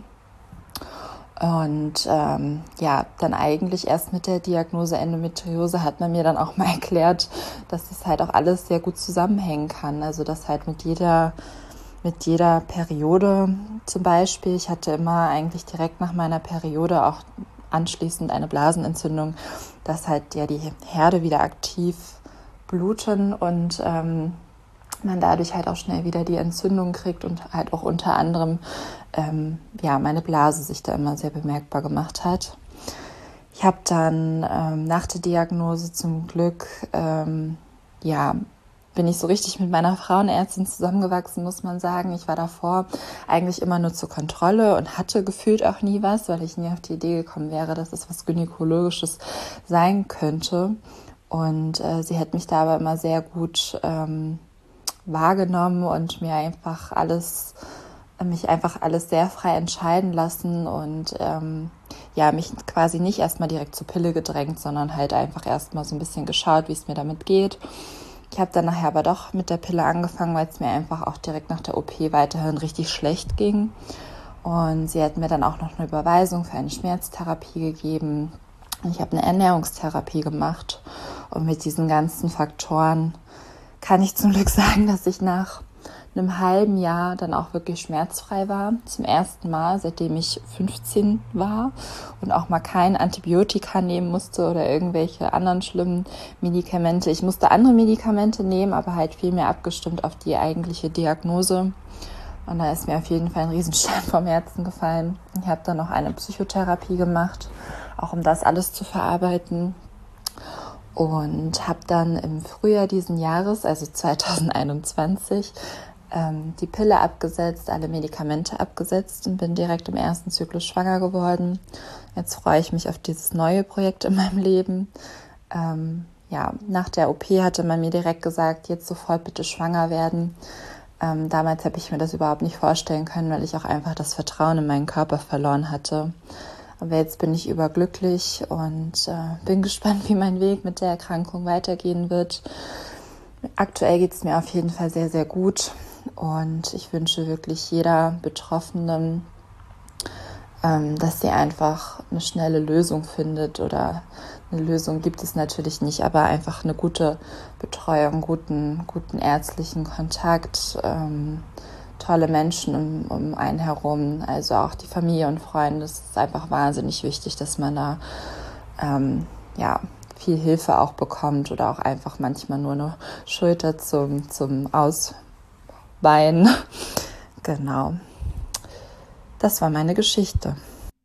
Und ähm, ja, dann eigentlich erst mit der Diagnose Endometriose hat man mir dann auch mal erklärt, dass das halt auch alles sehr gut zusammenhängen kann. Also dass halt mit jeder, mit jeder Periode zum Beispiel, ich hatte immer eigentlich direkt nach meiner Periode auch anschließend eine Blasenentzündung, dass halt ja die Herde wieder aktiv bluten und ähm, man dadurch halt auch schnell wieder die Entzündung kriegt und halt auch unter anderem ähm, ja meine Blase sich da immer sehr bemerkbar gemacht hat. Ich habe dann ähm, nach der Diagnose zum Glück ähm, ja bin ich so richtig mit meiner Frauenärztin zusammengewachsen, muss man sagen. Ich war davor eigentlich immer nur zur Kontrolle und hatte gefühlt auch nie was, weil ich nie auf die Idee gekommen wäre, dass es was Gynäkologisches sein könnte. Und äh, sie hat mich da aber immer sehr gut ähm, wahrgenommen und mir einfach alles, mich einfach alles sehr frei entscheiden lassen und ähm, ja, mich quasi nicht erstmal direkt zur Pille gedrängt, sondern halt einfach erstmal so ein bisschen geschaut, wie es mir damit geht. Ich habe dann nachher aber doch mit der Pille angefangen, weil es mir einfach auch direkt nach der O P weiterhin richtig schlecht ging. Und sie hat mir dann auch noch eine Überweisung für eine Schmerztherapie gegeben. Ich habe eine Ernährungstherapie gemacht und mit diesen ganzen Faktoren kann ich zum Glück sagen, dass ich nach einem halben Jahr dann auch wirklich schmerzfrei war. Zum ersten Mal, seitdem ich fünfzehn war und auch mal kein Antibiotika nehmen musste oder irgendwelche anderen schlimmen Medikamente. Ich musste andere Medikamente nehmen, aber halt viel mehr abgestimmt auf die eigentliche Diagnose. Und da ist mir auf jeden Fall ein Riesenstein vom Herzen gefallen. Ich habe dann noch eine Psychotherapie gemacht, auch um das alles zu verarbeiten. Und habe dann im Frühjahr diesen Jahres, also zweitausendeinundzwanzig, ähm, die Pille abgesetzt, alle Medikamente abgesetzt und bin direkt im ersten Zyklus schwanger geworden. Jetzt freue ich mich auf dieses neue Projekt in meinem Leben. Ähm, ja, nach der O P hatte man mir direkt gesagt, jetzt sofort bitte schwanger werden. Ähm, damals habe ich mir das überhaupt nicht vorstellen können, weil ich auch einfach das Vertrauen in meinen Körper verloren hatte. Aber jetzt bin ich überglücklich und äh, bin gespannt, wie mein Weg mit der Erkrankung weitergehen wird. Aktuell geht es mir auf jeden Fall sehr, sehr gut und ich wünsche wirklich jeder Betroffenen, ähm, dass sie einfach eine schnelle Lösung findet, oder eine Lösung gibt es natürlich nicht, aber einfach eine gute Betreuung, guten, guten ärztlichen Kontakt, ähm, tolle Menschen um, um einen herum, also auch die Familie und Freunde. Es ist einfach wahnsinnig wichtig, dass man da ähm, ja, viel Hilfe auch bekommt oder auch einfach manchmal nur eine Schulter zum, zum Ausweinen. Genau. Das war meine Geschichte.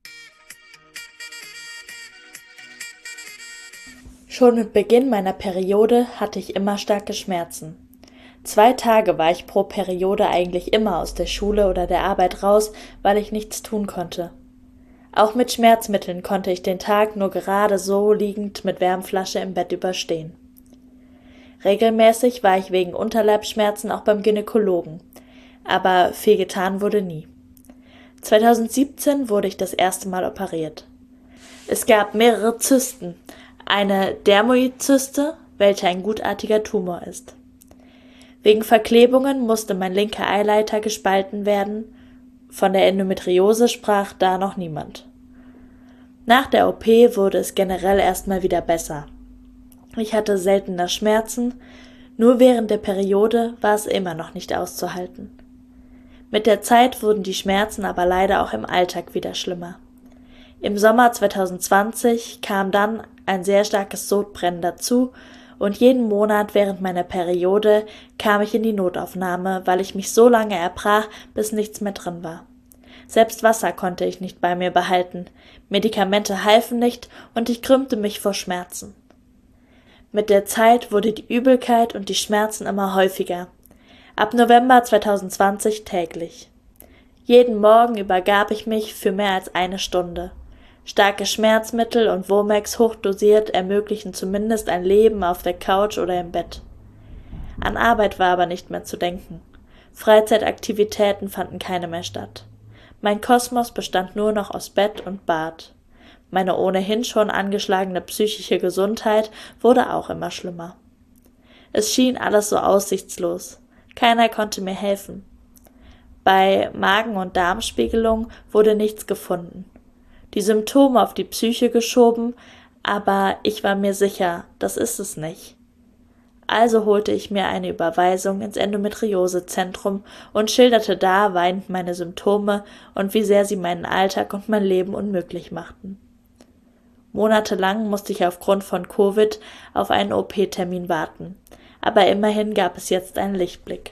Schon mit Beginn meiner Periode hatte ich immer starke Schmerzen. Zwei Tage war ich pro Periode eigentlich immer aus der Schule oder der Arbeit raus, weil ich nichts tun konnte. Auch mit Schmerzmitteln konnte ich den Tag nur gerade so liegend mit Wärmflasche im Bett überstehen. Regelmäßig war ich wegen Unterleibsschmerzen auch beim Gynäkologen, aber viel getan wurde nie. zweitausendsiebzehn wurde ich das erste Mal operiert. Es gab mehrere Zysten, eine Dermoidzyste, welche ein gutartiger Tumor ist. Wegen Verklebungen musste mein linker Eileiter gespalten werden. Von der Endometriose sprach da noch niemand. Nach der O P wurde es generell erstmal wieder besser. Ich hatte seltener Schmerzen, nur während der Periode war es immer noch nicht auszuhalten. Mit der Zeit wurden die Schmerzen aber leider auch im Alltag wieder schlimmer. Im Sommer zweitausendzwanzig kam dann ein sehr starkes Sodbrennen dazu und jeden Monat während meiner Periode kam ich in die Notaufnahme, weil ich mich so lange erbrach, bis nichts mehr drin war. Selbst Wasser konnte ich nicht bei mir behalten, Medikamente halfen nicht und ich krümmte mich vor Schmerzen. Mit der Zeit wurde die Übelkeit und die Schmerzen immer häufiger. Ab November zweitausendzwanzig täglich. Jeden Morgen übergab ich mich für mehr als eine Stunde. Starke Schmerzmittel und Womex hochdosiert ermöglichen zumindest ein Leben auf der Couch oder im Bett. An Arbeit war aber nicht mehr zu denken. Freizeitaktivitäten fanden keine mehr statt. Mein Kosmos bestand nur noch aus Bett und Bad. Meine ohnehin schon angeschlagene psychische Gesundheit wurde auch immer schlimmer. Es schien alles so aussichtslos. Keiner konnte mir helfen. Bei Magen- und Darmspiegelung wurde nichts gefunden. Die Symptome auf die Psyche geschoben, aber ich war mir sicher, das ist es nicht. Also holte ich mir eine Überweisung ins Endometriosezentrum und schilderte da weinend meine Symptome und wie sehr sie meinen Alltag und mein Leben unmöglich machten. Monatelang musste ich aufgrund von Covid auf einen O P-Termin warten, aber immerhin gab es jetzt einen Lichtblick.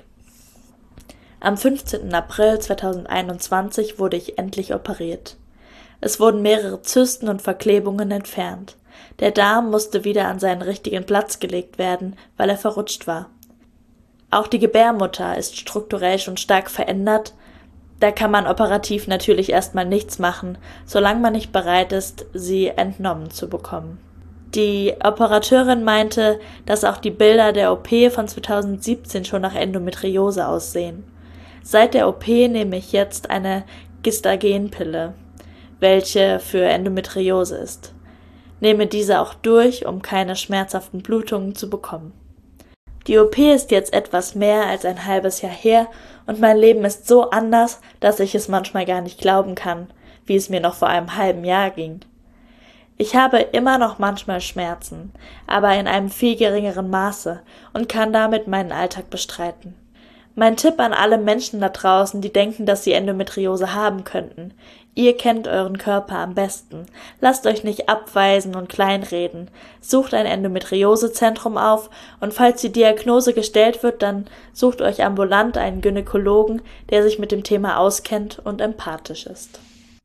Am fünfzehnten April zweitausendeinundzwanzig wurde ich endlich operiert. Es wurden mehrere Zysten und Verklebungen entfernt. Der Darm musste wieder an seinen richtigen Platz gelegt werden, weil er verrutscht war. Auch die Gebärmutter ist strukturell schon stark verändert. Da kann man operativ natürlich erstmal nichts machen, solange man nicht bereit ist, sie entnommen zu bekommen. Die Operateurin meinte, dass auch die Bilder der O P von zweitausendsiebzehn schon nach Endometriose aussehen. Seit der O P nehme ich jetzt eine Gestagenpille, welche für Endometriose ist. Nehme diese auch durch, um keine schmerzhaften Blutungen zu bekommen. Die O P ist jetzt etwas mehr als ein halbes Jahr her und mein Leben ist so anders, dass ich es manchmal gar nicht glauben kann, wie es mir noch vor einem halben Jahr ging. Ich habe immer noch manchmal Schmerzen, aber in einem viel geringeren Maße und kann damit meinen Alltag bestreiten. Mein Tipp an alle Menschen da draußen, die denken, dass sie Endometriose haben könnten: Ihr kennt euren Körper am besten. Lasst euch nicht abweisen und kleinreden. Sucht ein Endometriosezentrum auf und falls die Diagnose gestellt wird, dann sucht euch ambulant einen Gynäkologen, der sich mit dem Thema auskennt und empathisch ist.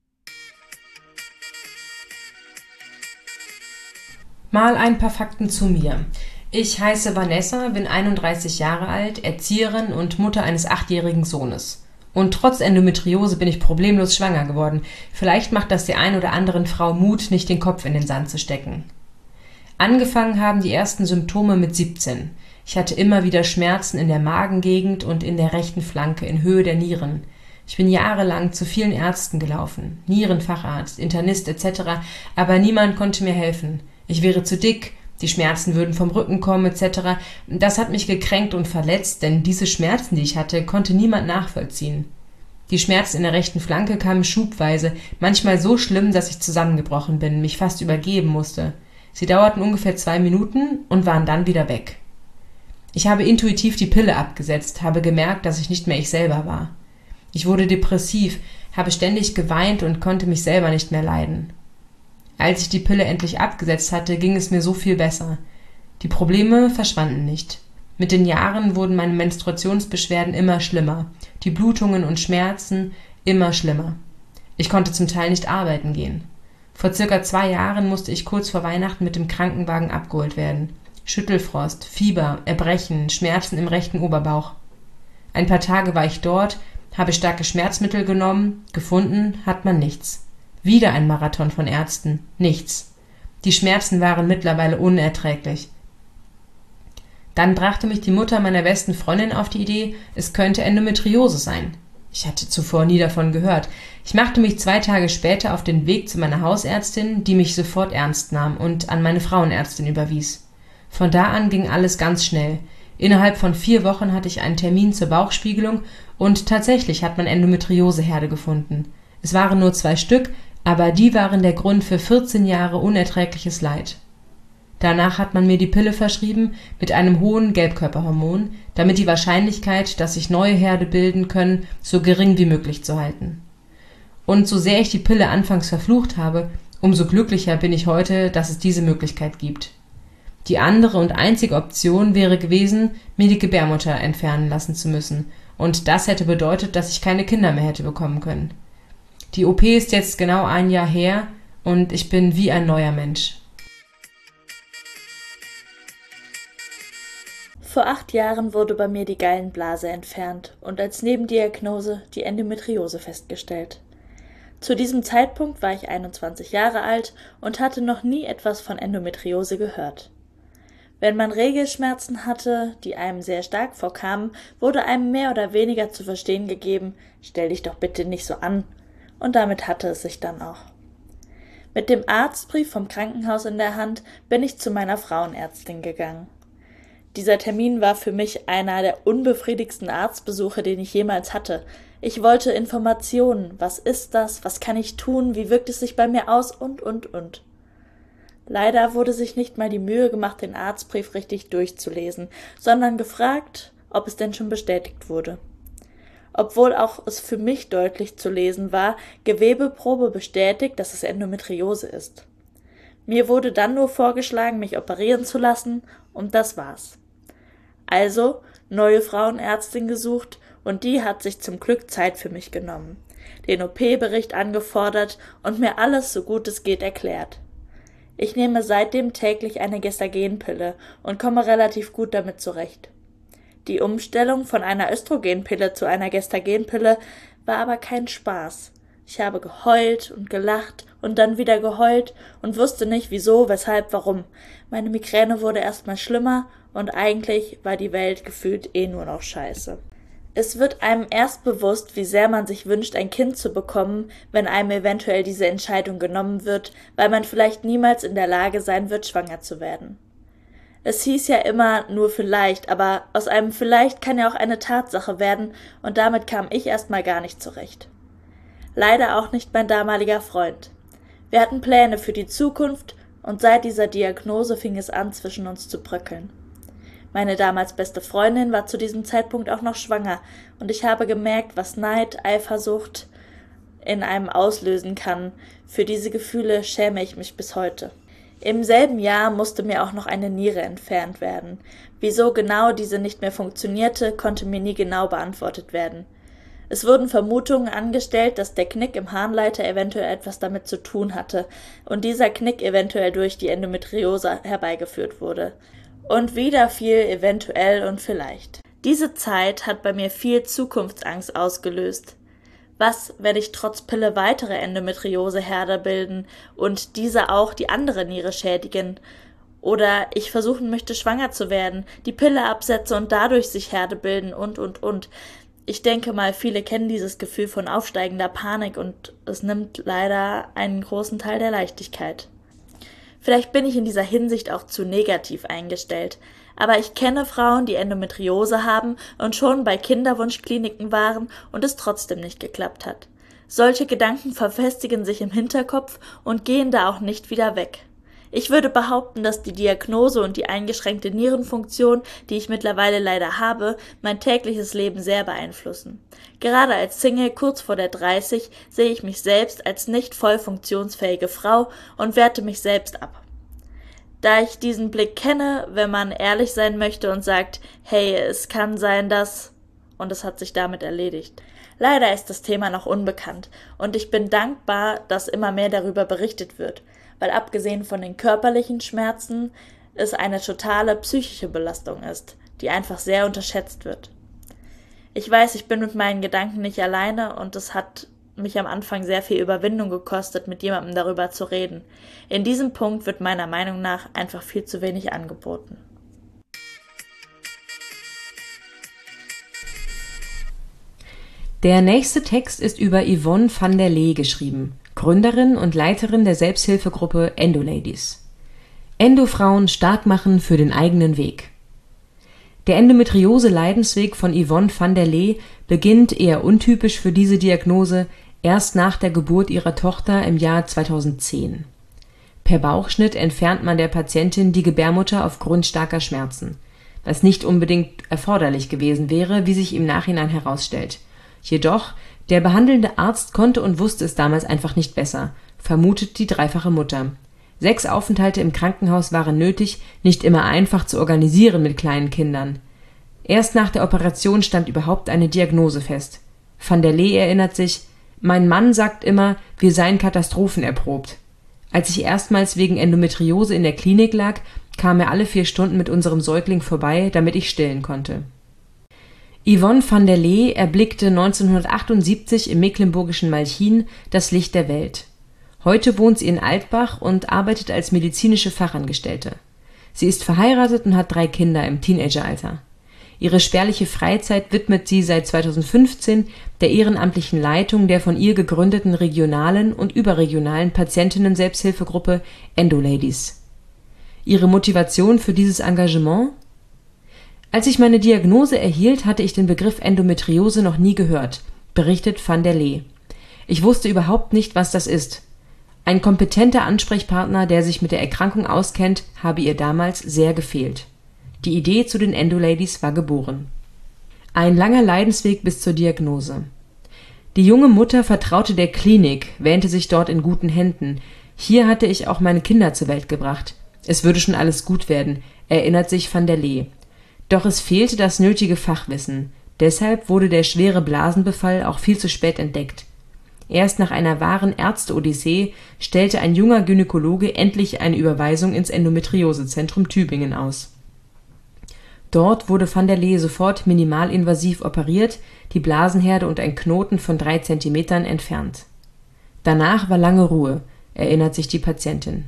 Mal ein paar Fakten zu mir. Ich heiße Vanessa, bin einunddreißig Jahre alt, Erzieherin und Mutter eines achtjährigen Sohnes. Und trotz Endometriose bin ich problemlos schwanger geworden. Vielleicht macht das der ein oder anderen Frau Mut, nicht den Kopf in den Sand zu stecken. Angefangen haben die ersten Symptome mit siebzehn. Ich hatte immer wieder Schmerzen in der Magengegend und in der rechten Flanke in Höhe der Nieren. Ich bin jahrelang zu vielen Ärzten gelaufen, Nierenfacharzt, Internist et cetera, aber niemand konnte mir helfen. Ich wäre zu dick, die Schmerzen würden vom Rücken kommen et cetera. Das hat mich gekränkt und verletzt, denn diese Schmerzen, die ich hatte, konnte niemand nachvollziehen. Die Schmerzen in der rechten Flanke kamen schubweise, manchmal so schlimm, dass ich zusammengebrochen bin, mich fast übergeben musste. Sie dauerten ungefähr zwei Minuten und waren dann wieder weg. Ich habe intuitiv die Pille abgesetzt, habe gemerkt, dass ich nicht mehr ich selber war. Ich wurde depressiv, habe ständig geweint und konnte mich selber nicht mehr leiden. Als ich die Pille endlich abgesetzt hatte, ging es mir so viel besser. Die Probleme verschwanden nicht. Mit den Jahren wurden meine Menstruationsbeschwerden immer schlimmer, die Blutungen und Schmerzen immer schlimmer. Ich konnte zum Teil nicht arbeiten gehen. Vor circa zwei Jahren musste ich kurz vor Weihnachten mit dem Krankenwagen abgeholt werden. Schüttelfrost, Fieber, Erbrechen, Schmerzen im rechten Oberbauch. Ein paar Tage war ich dort, habe starke Schmerzmittel genommen, gefunden hat man nichts. Wieder ein Marathon von Ärzten, nichts. Die Schmerzen waren mittlerweile unerträglich. Dann brachte mich die Mutter meiner besten Freundin auf die Idee, es könnte Endometriose sein. Ich hatte zuvor nie davon gehört. Ich machte mich zwei Tage später auf den Weg zu meiner Hausärztin, die mich sofort ernst nahm und an meine Frauenärztin überwies. Von da an ging alles ganz schnell. Innerhalb von vier Wochen hatte ich einen Termin zur Bauchspiegelung und tatsächlich hat man Endometrioseherde gefunden. Es waren nur zwei Stück, aber die waren der Grund für vierzehn Jahre unerträgliches Leid. Danach hat man mir die Pille verschrieben mit einem hohen Gelbkörperhormon, damit die Wahrscheinlichkeit, dass sich neue Herde bilden können, so gering wie möglich zu halten. Und so sehr ich die Pille anfangs verflucht habe, umso glücklicher bin ich heute, dass es diese Möglichkeit gibt. Die andere und einzige Option wäre gewesen, mir die Gebärmutter entfernen lassen zu müssen, und das hätte bedeutet, dass ich keine Kinder mehr hätte bekommen können. Die O P ist jetzt genau ein Jahr her und ich bin wie ein neuer Mensch. Vor acht Jahren wurde bei mir die Gallenblase entfernt und als Nebendiagnose die Endometriose festgestellt. Zu diesem Zeitpunkt war ich einundzwanzig Jahre alt und hatte noch nie etwas von Endometriose gehört. Wenn man Regelschmerzen hatte, die einem sehr stark vorkamen, wurde einem mehr oder weniger zu verstehen gegeben, stell dich doch bitte nicht so an. Und damit hatte es sich dann auch. Mit dem Arztbrief vom Krankenhaus in der Hand bin ich zu meiner Frauenärztin gegangen. Dieser Termin war für mich einer der unbefriedigsten Arztbesuche, den ich jemals hatte. Ich wollte Informationen. Was ist das? Was kann ich tun? Wie wirkt es sich bei mir aus? Und, und, und. Leider wurde sich nicht mal die Mühe gemacht, den Arztbrief richtig durchzulesen, sondern gefragt, ob es denn schon bestätigt wurde. Obwohl auch es für mich deutlich zu lesen war, Gewebeprobe bestätigt, dass es Endometriose ist. Mir wurde dann nur vorgeschlagen, mich operieren zu lassen, und das war's. Also neue Frauenärztin gesucht, und die hat sich zum Glück Zeit für mich genommen, den O P-Bericht angefordert und mir alles so gut es geht erklärt. Ich nehme seitdem täglich eine Gestagenpille und komme relativ gut damit zurecht. Die Umstellung von einer Östrogenpille zu einer Gestagenpille war aber kein Spaß. Ich habe geheult und gelacht und dann wieder geheult und wusste nicht wieso, weshalb, warum. Meine Migräne wurde erstmal schlimmer und eigentlich war die Welt gefühlt eh nur noch scheiße. Es wird einem erst bewusst, wie sehr man sich wünscht, ein Kind zu bekommen, wenn einem eventuell diese Entscheidung genommen wird, weil man vielleicht niemals in der Lage sein wird, schwanger zu werden. Es hieß ja immer nur vielleicht, aber aus einem vielleicht kann ja auch eine Tatsache werden und damit kam ich erstmal gar nicht zurecht. Leider auch nicht mein damaliger Freund. Wir hatten Pläne für die Zukunft und seit dieser Diagnose fing es an, zwischen uns zu bröckeln. Meine damals beste Freundin war zu diesem Zeitpunkt auch noch schwanger und ich habe gemerkt, was Neid, Eifersucht in einem auslösen kann. Für diese Gefühle schäme ich mich bis heute. Im selben Jahr musste mir auch noch eine Niere entfernt werden. Wieso genau diese nicht mehr funktionierte, konnte mir nie genau beantwortet werden. Es wurden Vermutungen angestellt, dass der Knick im Harnleiter eventuell etwas damit zu tun hatte und dieser Knick eventuell durch die Endometriose herbeigeführt wurde. Und wieder viel eventuell und vielleicht. Diese Zeit hat bei mir viel Zukunftsangst ausgelöst. Was, wenn ich trotz Pille weitere Endometrioseherde bilden und diese auch die andere Niere schädigen? Oder ich versuchen möchte, schwanger zu werden, die Pille absetze und dadurch sich Herde bilden und, und, und. Ich denke mal, viele kennen dieses Gefühl von aufsteigender Panik und es nimmt leider einen großen Teil der Leichtigkeit. Vielleicht bin ich in dieser Hinsicht auch zu negativ eingestellt, aber ich kenne Frauen, die Endometriose haben und schon bei Kinderwunschkliniken waren und es trotzdem nicht geklappt hat. Solche Gedanken verfestigen sich im Hinterkopf und gehen da auch nicht wieder weg. Ich würde behaupten, dass die Diagnose und die eingeschränkte Nierenfunktion, die ich mittlerweile leider habe, mein tägliches Leben sehr beeinflussen. Gerade als Single kurz vor der dreißig sehe ich mich selbst als nicht voll funktionsfähige Frau und werte mich selbst ab. Da ich diesen Blick kenne, wenn man ehrlich sein möchte und sagt, hey, es kann sein, dass... und es hat sich damit erledigt. Leider ist das Thema noch unbekannt und ich bin dankbar, dass immer mehr darüber berichtet wird, weil abgesehen von den körperlichen Schmerzen es eine totale psychische Belastung ist, die einfach sehr unterschätzt wird. Ich weiß, ich bin mit meinen Gedanken nicht alleine und es hat mich am Anfang sehr viel Überwindung gekostet, mit jemandem darüber zu reden. In diesem Punkt wird meiner Meinung nach einfach viel zu wenig angeboten. Der nächste Text ist über Yvonne van der Lee geschrieben, Gründerin und Leiterin der Selbsthilfegruppe Endo-Ladies. Endo-Frauen stark machen für den eigenen Weg. Der Endometriose-Leidensweg von Yvonne van der Lee beginnt, eher untypisch für diese Diagnose, erst nach der Geburt ihrer Tochter im Jahr zweitausendzehn. Per Bauchschnitt entfernt man der Patientin die Gebärmutter aufgrund starker Schmerzen, was nicht unbedingt erforderlich gewesen wäre, wie sich im Nachhinein herausstellt. Jedoch, der behandelnde Arzt konnte und wusste es damals einfach nicht besser, vermutet die dreifache Mutter. Sechs Aufenthalte im Krankenhaus waren nötig, nicht immer einfach zu organisieren mit kleinen Kindern. Erst nach der Operation stand überhaupt eine Diagnose fest. Van der Lee erinnert sich, mein Mann sagt immer, wir seien katastrophenerprobt. Als ich erstmals wegen Endometriose in der Klinik lag, kam er alle vier Stunden mit unserem Säugling vorbei, damit ich stillen konnte. Yvonne van der Lee erblickte neunzehnhundertachtundsiebzig im mecklenburgischen Malchin das Licht der Welt. Heute wohnt sie in Altbach und arbeitet als medizinische Fachangestellte. Sie ist verheiratet und hat drei Kinder im Teenageralter. Ihre spärliche Freizeit widmet sie seit zweitausendfünfzehn der ehrenamtlichen Leitung der von ihr gegründeten regionalen und überregionalen Patientinnen-Selbsthilfegruppe Endo-Ladies. Ihre Motivation für dieses Engagement? Als ich meine Diagnose erhielt, hatte ich den Begriff Endometriose noch nie gehört, berichtet van der Lee. Ich wusste überhaupt nicht, was das ist. Ein kompetenter Ansprechpartner, der sich mit der Erkrankung auskennt, habe ihr damals sehr gefehlt. Die Idee zu den Endo-Ladies war geboren. Ein langer Leidensweg bis zur Diagnose. Die junge Mutter vertraute der Klinik, wähnte sich dort in guten Händen. Hier hatte ich auch meine Kinder zur Welt gebracht. Es würde schon alles gut werden, erinnert sich van der Lee. Doch es fehlte das nötige Fachwissen. Deshalb wurde der schwere Blasenbefall auch viel zu spät entdeckt. Erst nach einer wahren Ärzte-Odyssee stellte ein junger Gynäkologe endlich eine Überweisung ins Endometriosezentrum Tübingen aus. Dort wurde van der Lee sofort minimalinvasiv operiert, die Blasenherde und ein Knoten von drei Zentimetern entfernt. Danach war lange Ruhe, erinnert sich die Patientin.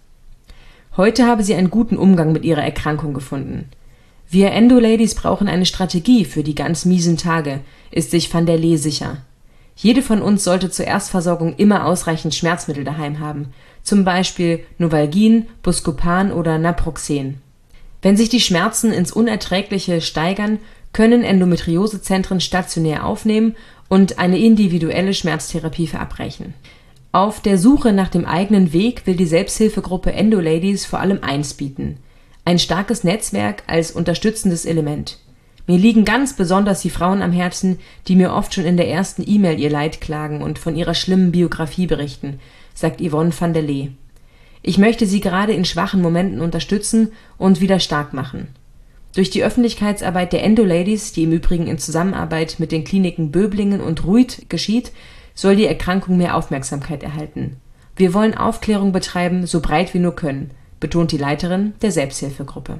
Heute habe sie einen guten Umgang mit ihrer Erkrankung gefunden. Wir Endo-Ladies brauchen eine Strategie für die ganz miesen Tage, ist sich van der Lee sicher. Jede von uns sollte zur Erstversorgung immer ausreichend Schmerzmittel daheim haben, zum Beispiel Novalgin, Buscopan oder Naproxen. Wenn sich die Schmerzen ins Unerträgliche steigern, können Endometriosezentren stationär aufnehmen und eine individuelle Schmerztherapie verabreichen. Auf der Suche nach dem eigenen Weg will die Selbsthilfegruppe Endo-Ladies vor allem eins bieten: ein starkes Netzwerk als unterstützendes Element. Mir liegen ganz besonders die Frauen am Herzen, die mir oft schon in der ersten E-Mail ihr Leid klagen und von ihrer schlimmen Biografie berichten, sagt Yvonne van der Lee. Ich möchte sie gerade in schwachen Momenten unterstützen und wieder stark machen. Durch die Öffentlichkeitsarbeit der Endo-Ladies, die im Übrigen in Zusammenarbeit mit den Kliniken Böblingen und Ruid geschieht, soll die Erkrankung mehr Aufmerksamkeit erhalten. Wir wollen Aufklärung betreiben, so breit wir nur können, betont die Leiterin der Selbsthilfegruppe.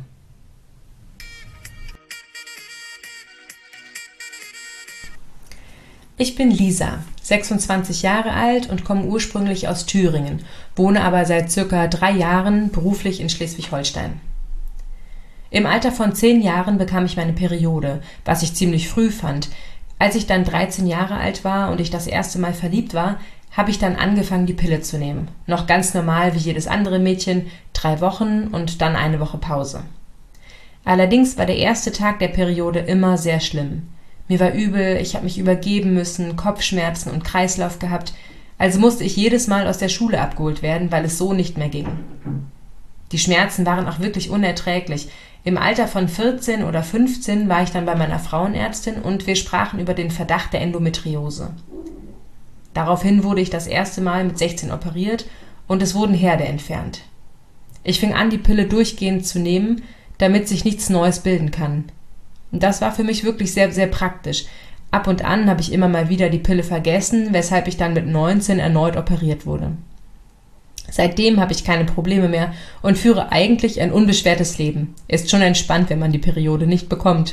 Ich bin Lisa, sechsundzwanzig Jahre alt und komme ursprünglich aus Thüringen, wohne aber seit circa drei Jahren beruflich in Schleswig-Holstein. Im Alter von zehn Jahren bekam ich meine Periode, was ich ziemlich früh fand. Als ich dann dreizehn Jahre alt war und ich das erste Mal verliebt war, habe ich dann angefangen, die Pille zu nehmen. Noch ganz normal wie jedes andere Mädchen, drei Wochen und dann eine Woche Pause. Allerdings war der erste Tag der Periode immer sehr schlimm. Mir war übel, ich habe mich übergeben müssen, Kopfschmerzen und Kreislauf gehabt, also musste ich jedes Mal aus der Schule abgeholt werden, weil es so nicht mehr ging. Die Schmerzen waren auch wirklich unerträglich. Im Alter von vierzehn oder fünfzehn war ich dann bei meiner Frauenärztin und wir sprachen über den Verdacht der Endometriose. Daraufhin wurde ich das erste Mal mit sechzehn operiert und es wurden Herde entfernt. Ich fing an, die Pille durchgehend zu nehmen, damit sich nichts Neues bilden kann. Und das war für mich wirklich sehr, sehr praktisch. Ab und an habe ich immer mal wieder die Pille vergessen, weshalb ich dann mit neunzehn erneut operiert wurde. Seitdem habe ich keine Probleme mehr und führe eigentlich ein unbeschwertes Leben. Ist schon entspannt, wenn man die Periode nicht bekommt.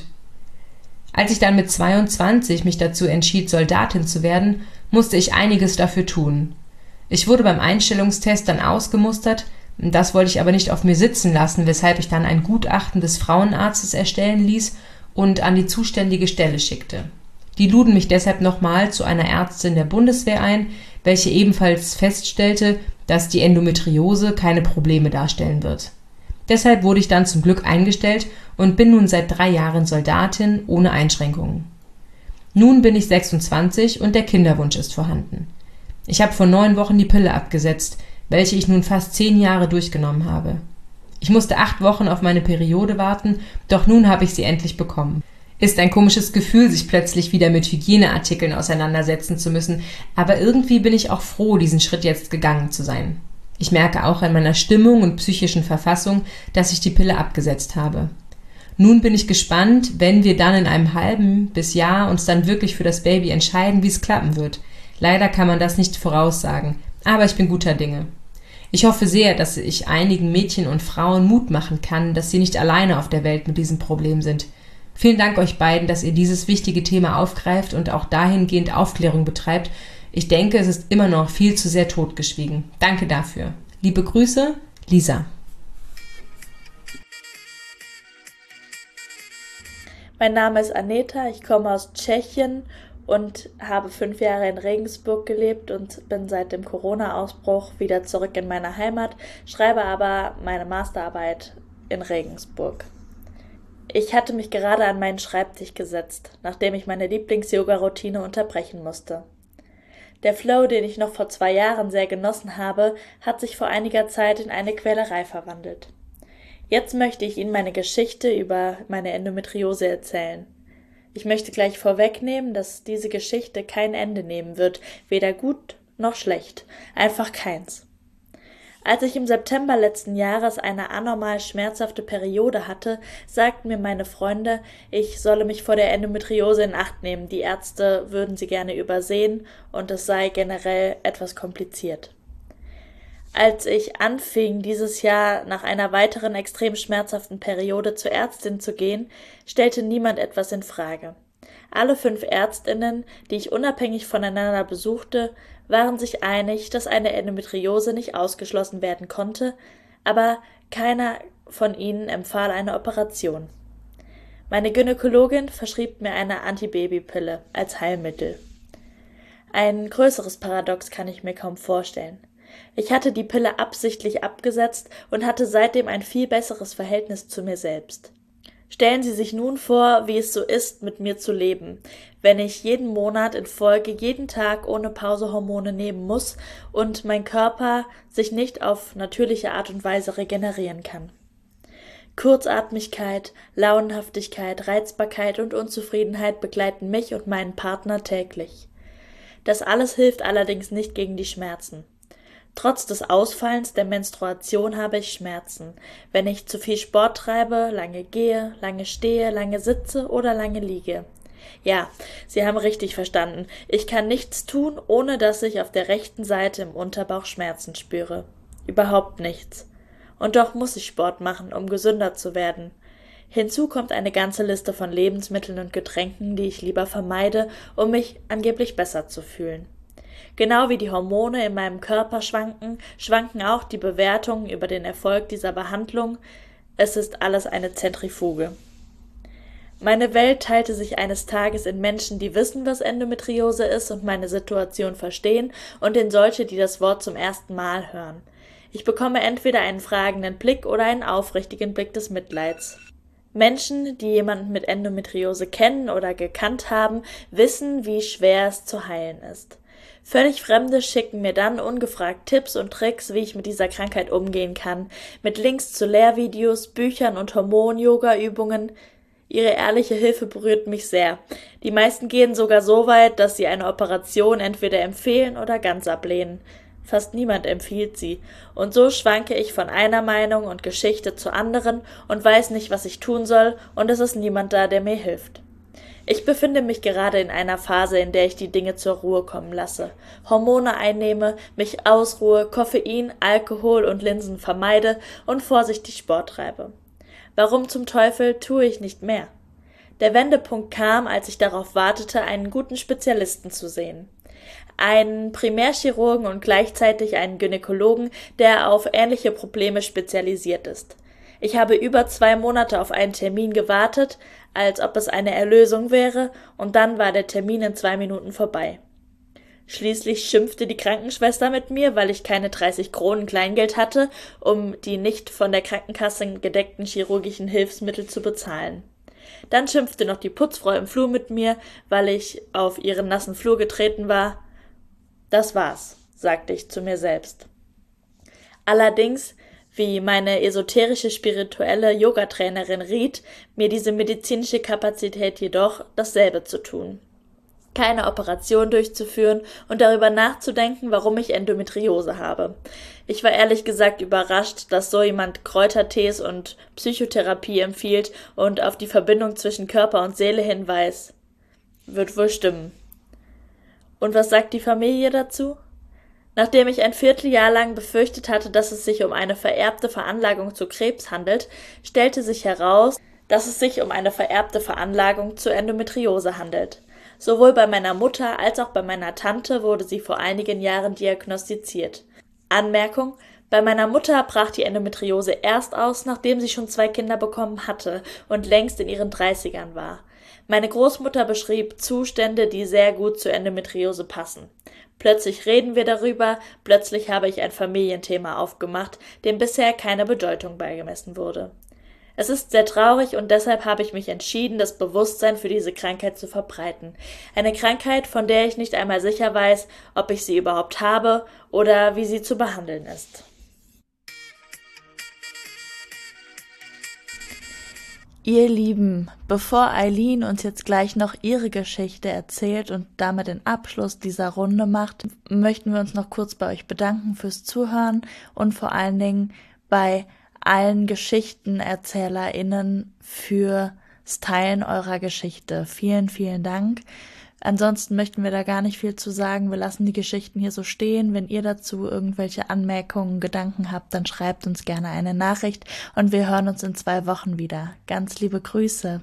Als ich dann mit zweiundzwanzig mich dazu entschied, Soldatin zu werden, musste ich einiges dafür tun. Ich wurde beim Einstellungstest dann ausgemustert, das wollte ich aber nicht auf mir sitzen lassen, weshalb ich dann ein Gutachten des Frauenarztes erstellen ließ und an die zuständige Stelle schickte. Die luden mich deshalb nochmal zu einer Ärztin der Bundeswehr ein, welche ebenfalls feststellte, dass die Endometriose keine Probleme darstellen wird. Deshalb wurde ich dann zum Glück eingestellt und bin nun seit drei Jahren Soldatin ohne Einschränkungen. Nun bin ich sechsundzwanzig und der Kinderwunsch ist vorhanden. Ich habe vor neun Wochen die Pille abgesetzt, welche ich nun fast zehn Jahre durchgenommen habe. Ich musste acht Wochen auf meine Periode warten, doch nun habe ich sie endlich bekommen. Ist ein komisches Gefühl, sich plötzlich wieder mit Hygieneartikeln auseinandersetzen zu müssen, aber irgendwie bin ich auch froh, diesen Schritt jetzt gegangen zu sein. Ich merke auch an meiner Stimmung und psychischen Verfassung, dass ich die Pille abgesetzt habe. Nun bin ich gespannt, wenn wir dann in einem halben bis Jahr uns dann wirklich für das Baby entscheiden, wie es klappen wird. Leider kann man das nicht voraussagen, aber ich bin guter Dinge. Ich hoffe sehr, dass ich einigen Mädchen und Frauen Mut machen kann, dass sie nicht alleine auf der Welt mit diesem Problem sind. Vielen Dank euch beiden, dass ihr dieses wichtige Thema aufgreift und auch dahingehend Aufklärung betreibt. Ich denke, es ist immer noch viel zu sehr totgeschwiegen. Danke dafür. Liebe Grüße, Lisa. Mein Name ist Aneta, ich komme aus Tschechien und habe fünf Jahre in Regensburg gelebt und bin seit dem Corona-Ausbruch wieder zurück in meine Heimat, schreibe aber meine Masterarbeit in Regensburg. Ich hatte mich gerade an meinen Schreibtisch gesetzt, nachdem ich meine Lieblings-Yoga-Routine unterbrechen musste. Der Flow, den ich noch vor zwei Jahren sehr genossen habe, hat sich vor einiger Zeit in eine Quälerei verwandelt. Jetzt möchte ich Ihnen meine Geschichte über meine Endometriose erzählen. Ich möchte gleich vorwegnehmen, dass diese Geschichte kein Ende nehmen wird, weder gut noch schlecht, einfach keins. Als ich im September letzten Jahres eine anormal schmerzhafte Periode hatte, sagten mir meine Freunde, ich solle mich vor der Endometriose in Acht nehmen, die Ärzte würden sie gerne übersehen und es sei generell etwas kompliziert. Als ich anfing, dieses Jahr nach einer weiteren extrem schmerzhaften Periode zur Ärztin zu gehen, stellte niemand etwas in Frage. Alle fünf Ärztinnen, die ich unabhängig voneinander besuchte, waren sich einig, dass eine Endometriose nicht ausgeschlossen werden konnte, aber keiner von ihnen empfahl eine Operation. Meine Gynäkologin verschrieb mir eine Antibabypille als Heilmittel. Ein größeres Paradox kann ich mir kaum vorstellen. Ich hatte die Pille absichtlich abgesetzt und hatte seitdem ein viel besseres Verhältnis zu mir selbst. Stellen Sie sich nun vor, wie es so ist, mit mir zu leben, wenn ich jeden Monat in Folge jeden Tag ohne Pause Hormone nehmen muss und mein Körper sich nicht auf natürliche Art und Weise regenerieren kann. Kurzatmigkeit, Launenhaftigkeit, Reizbarkeit und Unzufriedenheit begleiten mich und meinen Partner täglich. Das alles hilft allerdings nicht gegen die Schmerzen. Trotz des Ausfallens der Menstruation habe ich Schmerzen, wenn ich zu viel Sport treibe, lange gehe, lange stehe, lange sitze oder lange liege. Ja, Sie haben richtig verstanden. Ich kann nichts tun, ohne dass ich auf der rechten Seite im Unterbauch Schmerzen spüre. Überhaupt nichts. Und doch muss ich Sport machen, um gesünder zu werden. Hinzu kommt eine ganze Liste von Lebensmitteln und Getränken, die ich lieber vermeide, um mich angeblich besser zu fühlen. Genau wie die Hormone in meinem Körper schwanken, schwanken auch die Bewertungen über den Erfolg dieser Behandlung. Es ist alles eine Zentrifuge. Meine Welt teilte sich eines Tages in Menschen, die wissen, was Endometriose ist und meine Situation verstehen, und in solche, die das Wort zum ersten Mal hören. Ich bekomme entweder einen fragenden Blick oder einen aufrichtigen Blick des Mitleids. Menschen, die jemanden mit Endometriose kennen oder gekannt haben, wissen, wie schwer es zu heilen ist. Völlig Fremde schicken mir dann ungefragt Tipps und Tricks, wie ich mit dieser Krankheit umgehen kann, mit Links zu Lehrvideos, Büchern und Hormon-Yoga-Übungen. Ihre ehrliche Hilfe berührt mich sehr. Die meisten gehen sogar so weit, dass sie eine Operation entweder empfehlen oder ganz ablehnen. Fast niemand empfiehlt sie. Und so schwanke ich von einer Meinung und Geschichte zur anderen und weiß nicht, was ich tun soll, und es ist niemand da, der mir hilft. Ich befinde mich gerade in einer Phase, in der ich die Dinge zur Ruhe kommen lasse, Hormone einnehme, mich ausruhe, Koffein, Alkohol und Linsen vermeide und vorsichtig Sport treibe. Warum zum Teufel tue ich nicht mehr? Der Wendepunkt kam, als ich darauf wartete, einen guten Spezialisten zu sehen. Einen Primärchirurgen und gleichzeitig einen Gynäkologen, der auf ähnliche Probleme spezialisiert ist. Ich habe über zwei Monate auf einen Termin gewartet, als ob es eine Erlösung wäre, und dann war der Termin in zwei Minuten vorbei. Schließlich schimpfte die Krankenschwester mit mir, weil ich keine dreißig Kronen Kleingeld hatte, um die nicht von der Krankenkasse gedeckten chirurgischen Hilfsmittel zu bezahlen. Dann schimpfte noch die Putzfrau im Flur mit mir, weil ich auf ihren nassen Flur getreten war. Das war's, sagte ich zu mir selbst. Allerdings, wie meine esoterische spirituelle Yogatrainerin riet, mir diese medizinische Kapazität jedoch, dasselbe zu tun. Keine Operation durchzuführen und darüber nachzudenken, warum ich Endometriose habe. Ich war ehrlich gesagt überrascht, dass so jemand Kräutertees und Psychotherapie empfiehlt und auf die Verbindung zwischen Körper und Seele hinweist. Wird wohl stimmen. Und was sagt die Familie dazu? Nachdem ich ein Vierteljahr lang befürchtet hatte, dass es sich um eine vererbte Veranlagung zu Krebs handelt, stellte sich heraus, dass es sich um eine vererbte Veranlagung zu Endometriose handelt. Sowohl bei meiner Mutter als auch bei meiner Tante wurde sie vor einigen Jahren diagnostiziert. Anmerkung: Bei meiner Mutter brach die Endometriose erst aus, nachdem sie schon zwei Kinder bekommen hatte und längst in ihren Dreißigern war. Meine Großmutter beschrieb Zustände, die sehr gut zur Endometriose passen. Plötzlich reden wir darüber, plötzlich habe ich ein Familienthema aufgemacht, dem bisher keine Bedeutung beigemessen wurde. Es ist sehr traurig, und deshalb habe ich mich entschieden, das Bewusstsein für diese Krankheit zu verbreiten. Eine Krankheit, von der ich nicht einmal sicher weiß, ob ich sie überhaupt habe oder wie sie zu behandeln ist. Ihr Lieben, bevor Eileen uns jetzt gleich noch ihre Geschichte erzählt und damit den Abschluss dieser Runde macht, möchten wir uns noch kurz bei euch bedanken fürs Zuhören und vor allen Dingen bei allen GeschichtenerzählerInnen fürs Teilen eurer Geschichte. Vielen, vielen Dank. Ansonsten möchten wir da gar nicht viel zu sagen. Wir lassen die Geschichten hier so stehen. Wenn ihr dazu irgendwelche Anmerkungen, Gedanken habt, dann schreibt uns gerne eine Nachricht und wir hören uns in zwei Wochen wieder. Ganz liebe Grüße.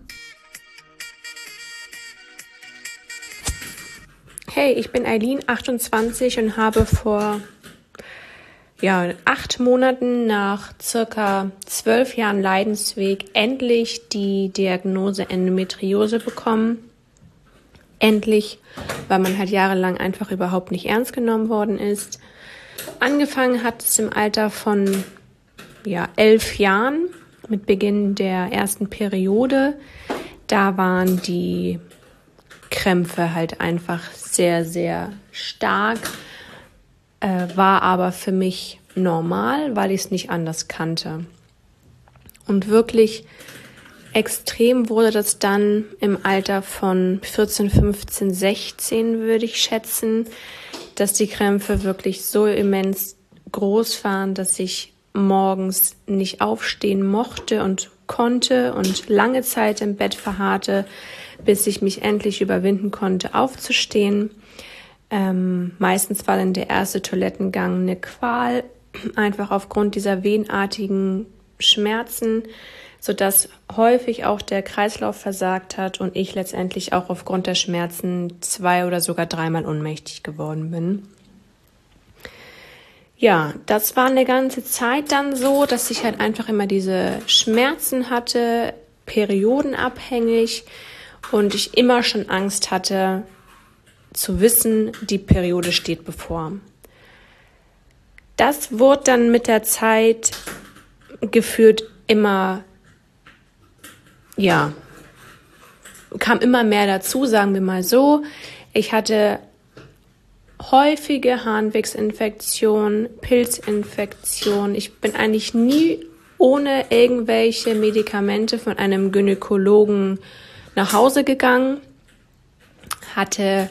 Hey, ich bin Eileen, achtundzwanzig, und habe vor ja, acht Monaten nach circa zwölf Jahren Leidensweg endlich die Diagnose Endometriose bekommen. Endlich, weil man halt jahrelang einfach überhaupt nicht ernst genommen worden ist. Angefangen hat es im Alter von ja, elf Jahren mit Beginn der ersten Periode. Da waren die Krämpfe halt einfach sehr, sehr stark. Äh, war aber für mich normal, weil ich es nicht anders kannte. Und wirklich extrem wurde das dann im Alter von vierzehn, fünfzehn, sechzehn, würde ich schätzen, dass die Krämpfe wirklich so immens groß waren, dass ich morgens nicht aufstehen mochte und konnte und lange Zeit im Bett verharrte, bis ich mich endlich überwinden konnte, aufzustehen. Ähm, meistens war dann der erste Toilettengang eine Qual, einfach aufgrund dieser venartigen Schmerzen, sodass häufig auch der Kreislauf versagt hat und ich letztendlich auch aufgrund der Schmerzen zwei oder sogar dreimal ohnmächtig geworden bin. Ja, das war eine ganze Zeit dann so, dass ich halt einfach immer diese Schmerzen hatte, periodenabhängig und ich immer schon Angst hatte zu wissen, die Periode steht bevor. Das wurde dann mit der Zeit gefühlt immer, ja, kam immer mehr dazu, sagen wir mal so. Ich hatte häufige Harnwegsinfektionen, Pilzinfektionen. Ich bin eigentlich nie ohne irgendwelche Medikamente von einem Gynäkologen nach Hause gegangen. Hatte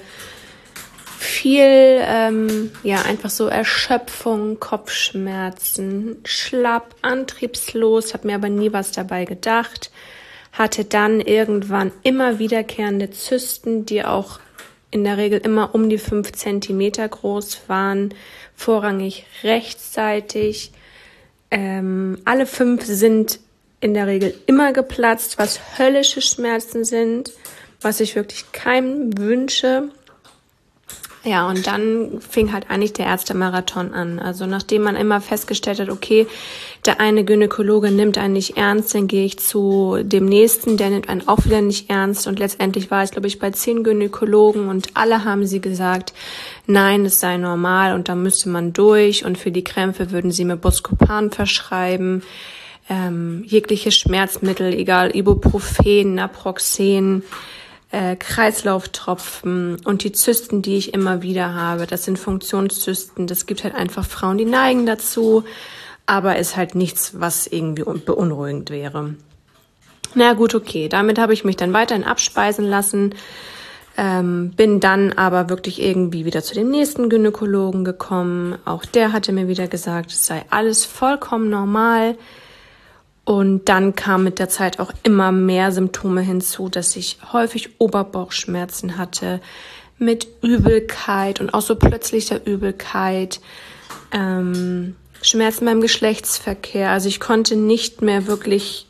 viel, ähm, ja, einfach so Erschöpfung, Kopfschmerzen, schlapp, antriebslos, habe mir aber nie was dabei gedacht. Hatte dann irgendwann immer wiederkehrende Zysten, die auch in der Regel immer um die fünf Zentimeter groß waren, vorrangig rechtsseitig. Ähm, alle fünf sind in der Regel immer geplatzt, was höllische Schmerzen sind, was ich wirklich keinem wünsche. Ja, und dann fing halt eigentlich der Ärztemarathon an. Also nachdem man immer festgestellt hat, okay, der eine Gynäkologe nimmt einen nicht ernst, dann gehe ich zu dem nächsten, der nimmt einen auch wieder nicht ernst. Und letztendlich war es, glaube ich, bei zehn Gynäkologen und alle haben sie gesagt, nein, es sei normal und da müsste man durch. Und für die Krämpfe würden sie mir Buscopan verschreiben, ähm, jegliche Schmerzmittel, egal Ibuprofen, Naproxen, Äh, Kreislauftropfen und die Zysten, die ich immer wieder habe, das sind Funktionszysten. Das gibt halt einfach Frauen, die neigen dazu, aber ist halt nichts, was irgendwie beunruhigend wäre. Na gut, okay, damit habe ich mich dann weiterhin abspeisen lassen, ähm, bin dann aber wirklich irgendwie wieder zu dem nächsten Gynäkologen gekommen. Auch der hatte mir wieder gesagt, es sei alles vollkommen normal. Und dann kam mit der Zeit auch immer mehr Symptome hinzu, dass ich häufig Oberbauchschmerzen hatte mit Übelkeit und auch so plötzlicher Übelkeit, ähm, Schmerzen beim Geschlechtsverkehr. Also ich konnte nicht mehr wirklich,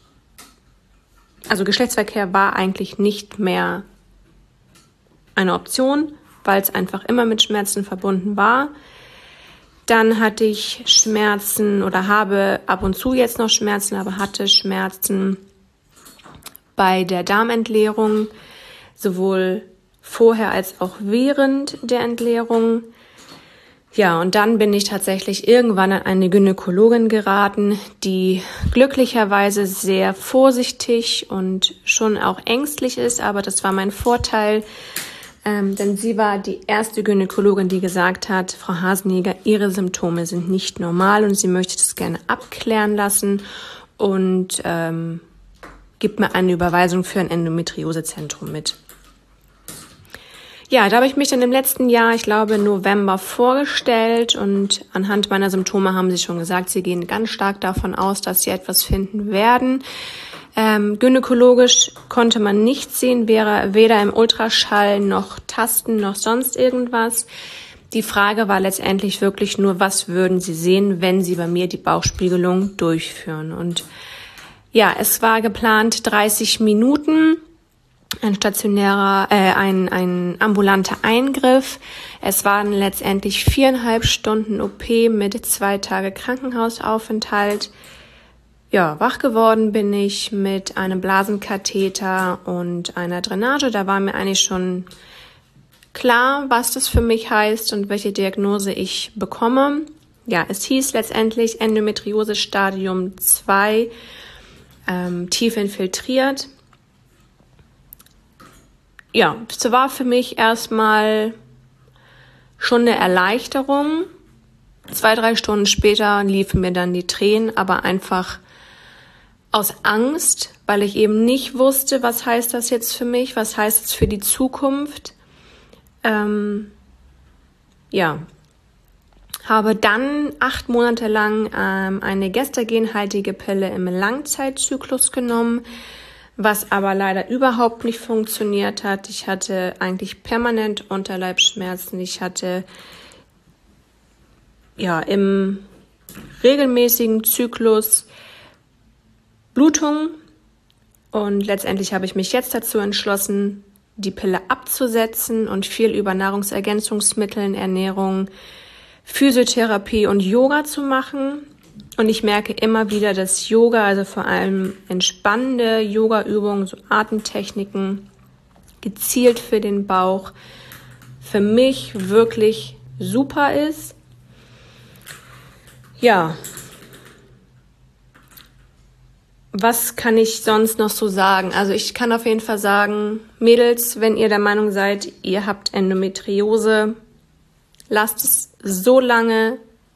also Geschlechtsverkehr war eigentlich nicht mehr eine Option, weil es einfach immer mit Schmerzen verbunden war. Dann hatte ich Schmerzen oder habe ab und zu jetzt noch Schmerzen, aber hatte Schmerzen bei der Darmentleerung, sowohl vorher als auch während der Entleerung. Ja, und dann bin ich tatsächlich irgendwann an eine Gynäkologin geraten, die glücklicherweise sehr vorsichtig und schon auch ängstlich ist, aber das war mein Vorteil. Ähm, denn sie war die erste Gynäkologin, die gesagt hat, Frau Hasenjäger, Ihre Symptome sind nicht normal und sie möchte das gerne abklären lassen und ähm, gibt mir eine Überweisung für ein Endometriosezentrum mit. Ja, da habe ich mich dann im letzten Jahr, ich glaube November, vorgestellt und anhand meiner Symptome haben sie schon gesagt, sie gehen ganz stark davon aus, dass sie etwas finden werden. Ähm, gynäkologisch konnte man nichts sehen, wäre weder im Ultraschall noch Tasten noch sonst irgendwas. Die Frage war letztendlich wirklich nur, was würden Sie sehen, wenn Sie bei mir die Bauchspiegelung durchführen? Und ja, es war geplant dreißig Minuten, ein stationärer, äh, ein, ein ambulanter Eingriff. Es waren letztendlich viereinhalb Stunden O P mit zwei Tage Krankenhausaufenthalt. Ja, wach geworden bin ich mit einem Blasenkatheter und einer Drainage. Da war mir eigentlich schon klar, was das für mich heißt und welche Diagnose ich bekomme. Ja, es hieß letztendlich Endometriose Stadium zwei, ähm, tief infiltriert. Ja, es war für mich erstmal schon eine Erleichterung. Zwei, drei Stunden später liefen mir dann die Tränen, aber einfach aus Angst, weil ich eben nicht wusste, was heißt das jetzt für mich, was heißt es für die Zukunft. Ähm, ja, habe dann acht Monate lang ähm, eine gestagenhaltige Pille im Langzeitzyklus genommen, was aber leider überhaupt nicht funktioniert hat. Ich hatte eigentlich permanent Unterleibsschmerzen. Ich hatte ja im regelmäßigen Zyklus Blutung und letztendlich habe ich mich jetzt dazu entschlossen, die Pille abzusetzen und viel über Nahrungsergänzungsmitteln, Ernährung, Physiotherapie und Yoga zu machen. Und ich merke immer wieder, dass Yoga, also vor allem entspannende Yoga-Übungen, so Atemtechniken, gezielt für den Bauch, für mich wirklich super ist. Ja. Was kann ich sonst noch so sagen? Also ich kann auf jeden Fall sagen, Mädels, wenn ihr der Meinung seid, ihr habt Endometriose, lasst es so lange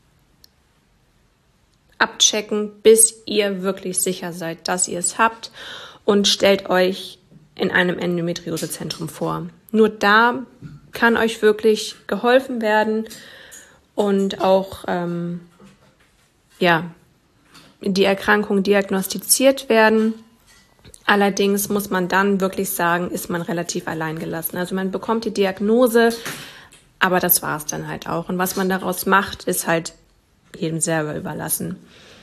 abchecken, bis ihr wirklich sicher seid, dass ihr es habt, und stellt euch in einem Endometriosezentrum vor. Nur da kann euch wirklich geholfen werden und auch ähm, ja, die Erkrankung diagnostiziert werden. Allerdings muss man dann wirklich sagen, ist man relativ alleingelassen. Also man bekommt die Diagnose, aber das war es dann halt auch. Und was man daraus macht, ist halt jedem selber überlassen.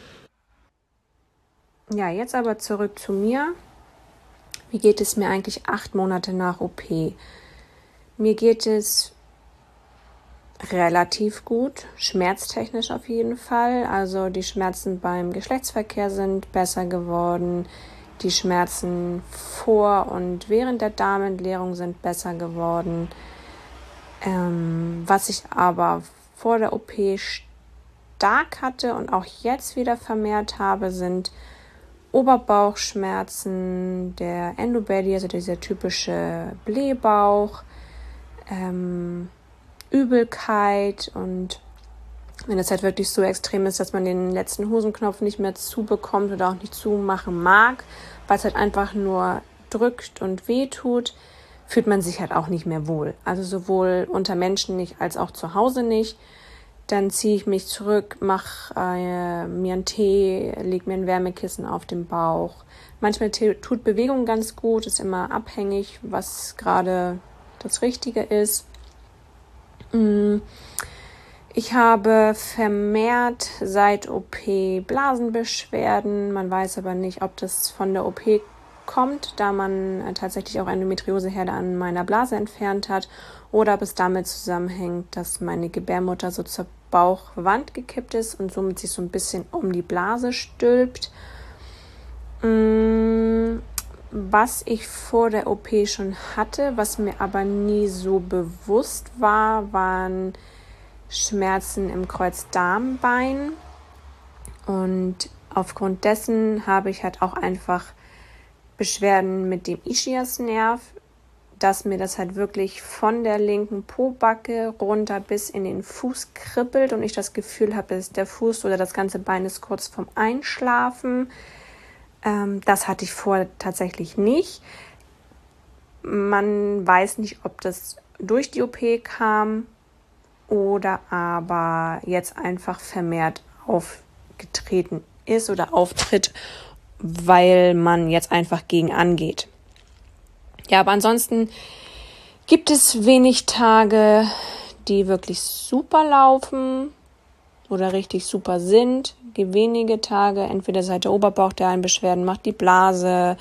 Ja, jetzt aber zurück zu mir. Wie geht es mir eigentlich acht Monate nach O P? Mir geht es relativ gut, schmerztechnisch auf jeden Fall. Also die Schmerzen beim Geschlechtsverkehr sind besser geworden. Die Schmerzen vor und während der Darmentleerung sind besser geworden. Ähm, was ich aber vor der O P stark hatte und auch jetzt wieder vermehrt habe, sind Oberbauchschmerzen, der Endobelly, also dieser typische Blähbauch, ähm, Übelkeit, und wenn es halt wirklich so extrem ist, dass man den letzten Hosenknopf nicht mehr zubekommt oder auch nicht zumachen mag, weil es halt einfach nur drückt und wehtut, fühlt man sich halt auch nicht mehr wohl. Also sowohl unter Menschen nicht als auch zu Hause nicht. Dann ziehe ich mich zurück, mache äh, mir einen Tee, lege mir ein Wärmekissen auf den Bauch. Manchmal t- tut Bewegung ganz gut, ist immer abhängig, was gerade das Richtige ist. Ich habe vermehrt seit O P Blasenbeschwerden. Man weiß aber nicht, ob das von der O P kommt, da man tatsächlich auch Endometrioseherde an meiner Blase entfernt hat, oder ob es damit zusammenhängt, dass meine Gebärmutter so zur Bauchwand gekippt ist und somit sich so ein bisschen um die Blase stülpt. Was ich vor der O P schon hatte, was mir aber nie so bewusst war, waren Schmerzen im Kreuzdarmbein. Und aufgrund dessen habe ich halt auch einfach Beschwerden mit dem Ischiasnerv, dass mir das halt wirklich von der linken Pobacke runter bis in den Fuß kribbelt und ich das Gefühl habe, dass der Fuß oder das ganze Bein ist kurz vorm Einschlafen. Ähm, das hatte ich vorher tatsächlich nicht. Man weiß nicht, ob das durch die O P kam oder aber jetzt einfach vermehrt aufgetreten ist oder auftritt, weil man jetzt einfach gegen angeht. Ja, aber ansonsten gibt es wenig Tage, die wirklich super laufen oder richtig super sind. Es gibt wenige Tage, entweder seit der Oberbauch, der einen Beschwerden macht, die Blase,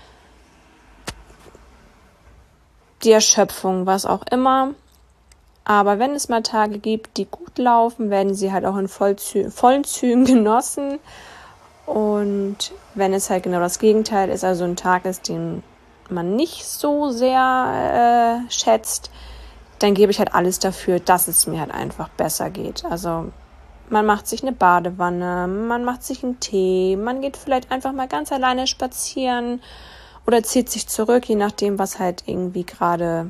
die Erschöpfung, was auch immer. Aber wenn es mal Tage gibt, die gut laufen, werden sie halt auch in Vollzü- vollen Zügen genossen. Und wenn es halt genau das Gegenteil ist, also ein Tag ist, den man nicht so sehr äh, schätzt, dann gebe ich halt alles dafür, dass es mir halt einfach besser geht. Also man macht sich eine Badewanne, man macht sich einen Tee, man geht vielleicht einfach mal ganz alleine spazieren oder zieht sich zurück, je nachdem, was halt irgendwie gerade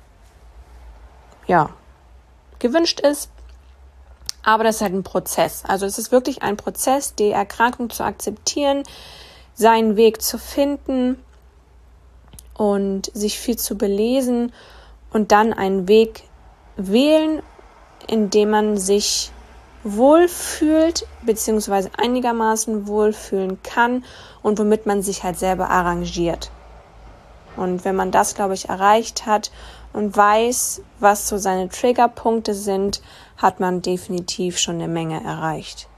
ja gewünscht ist. Aber das ist halt ein Prozess. Also es ist wirklich ein Prozess, die Erkrankung zu akzeptieren, seinen Weg zu finden und sich viel zu belesen und dann einen Weg wählen, in dem man sich wohlfühlt, beziehungsweise einigermaßen wohlfühlen kann und womit man sich halt selber arrangiert. Und wenn man das, glaube ich, erreicht hat und weiß, was so seine Triggerpunkte sind, hat man definitiv schon eine Menge erreicht.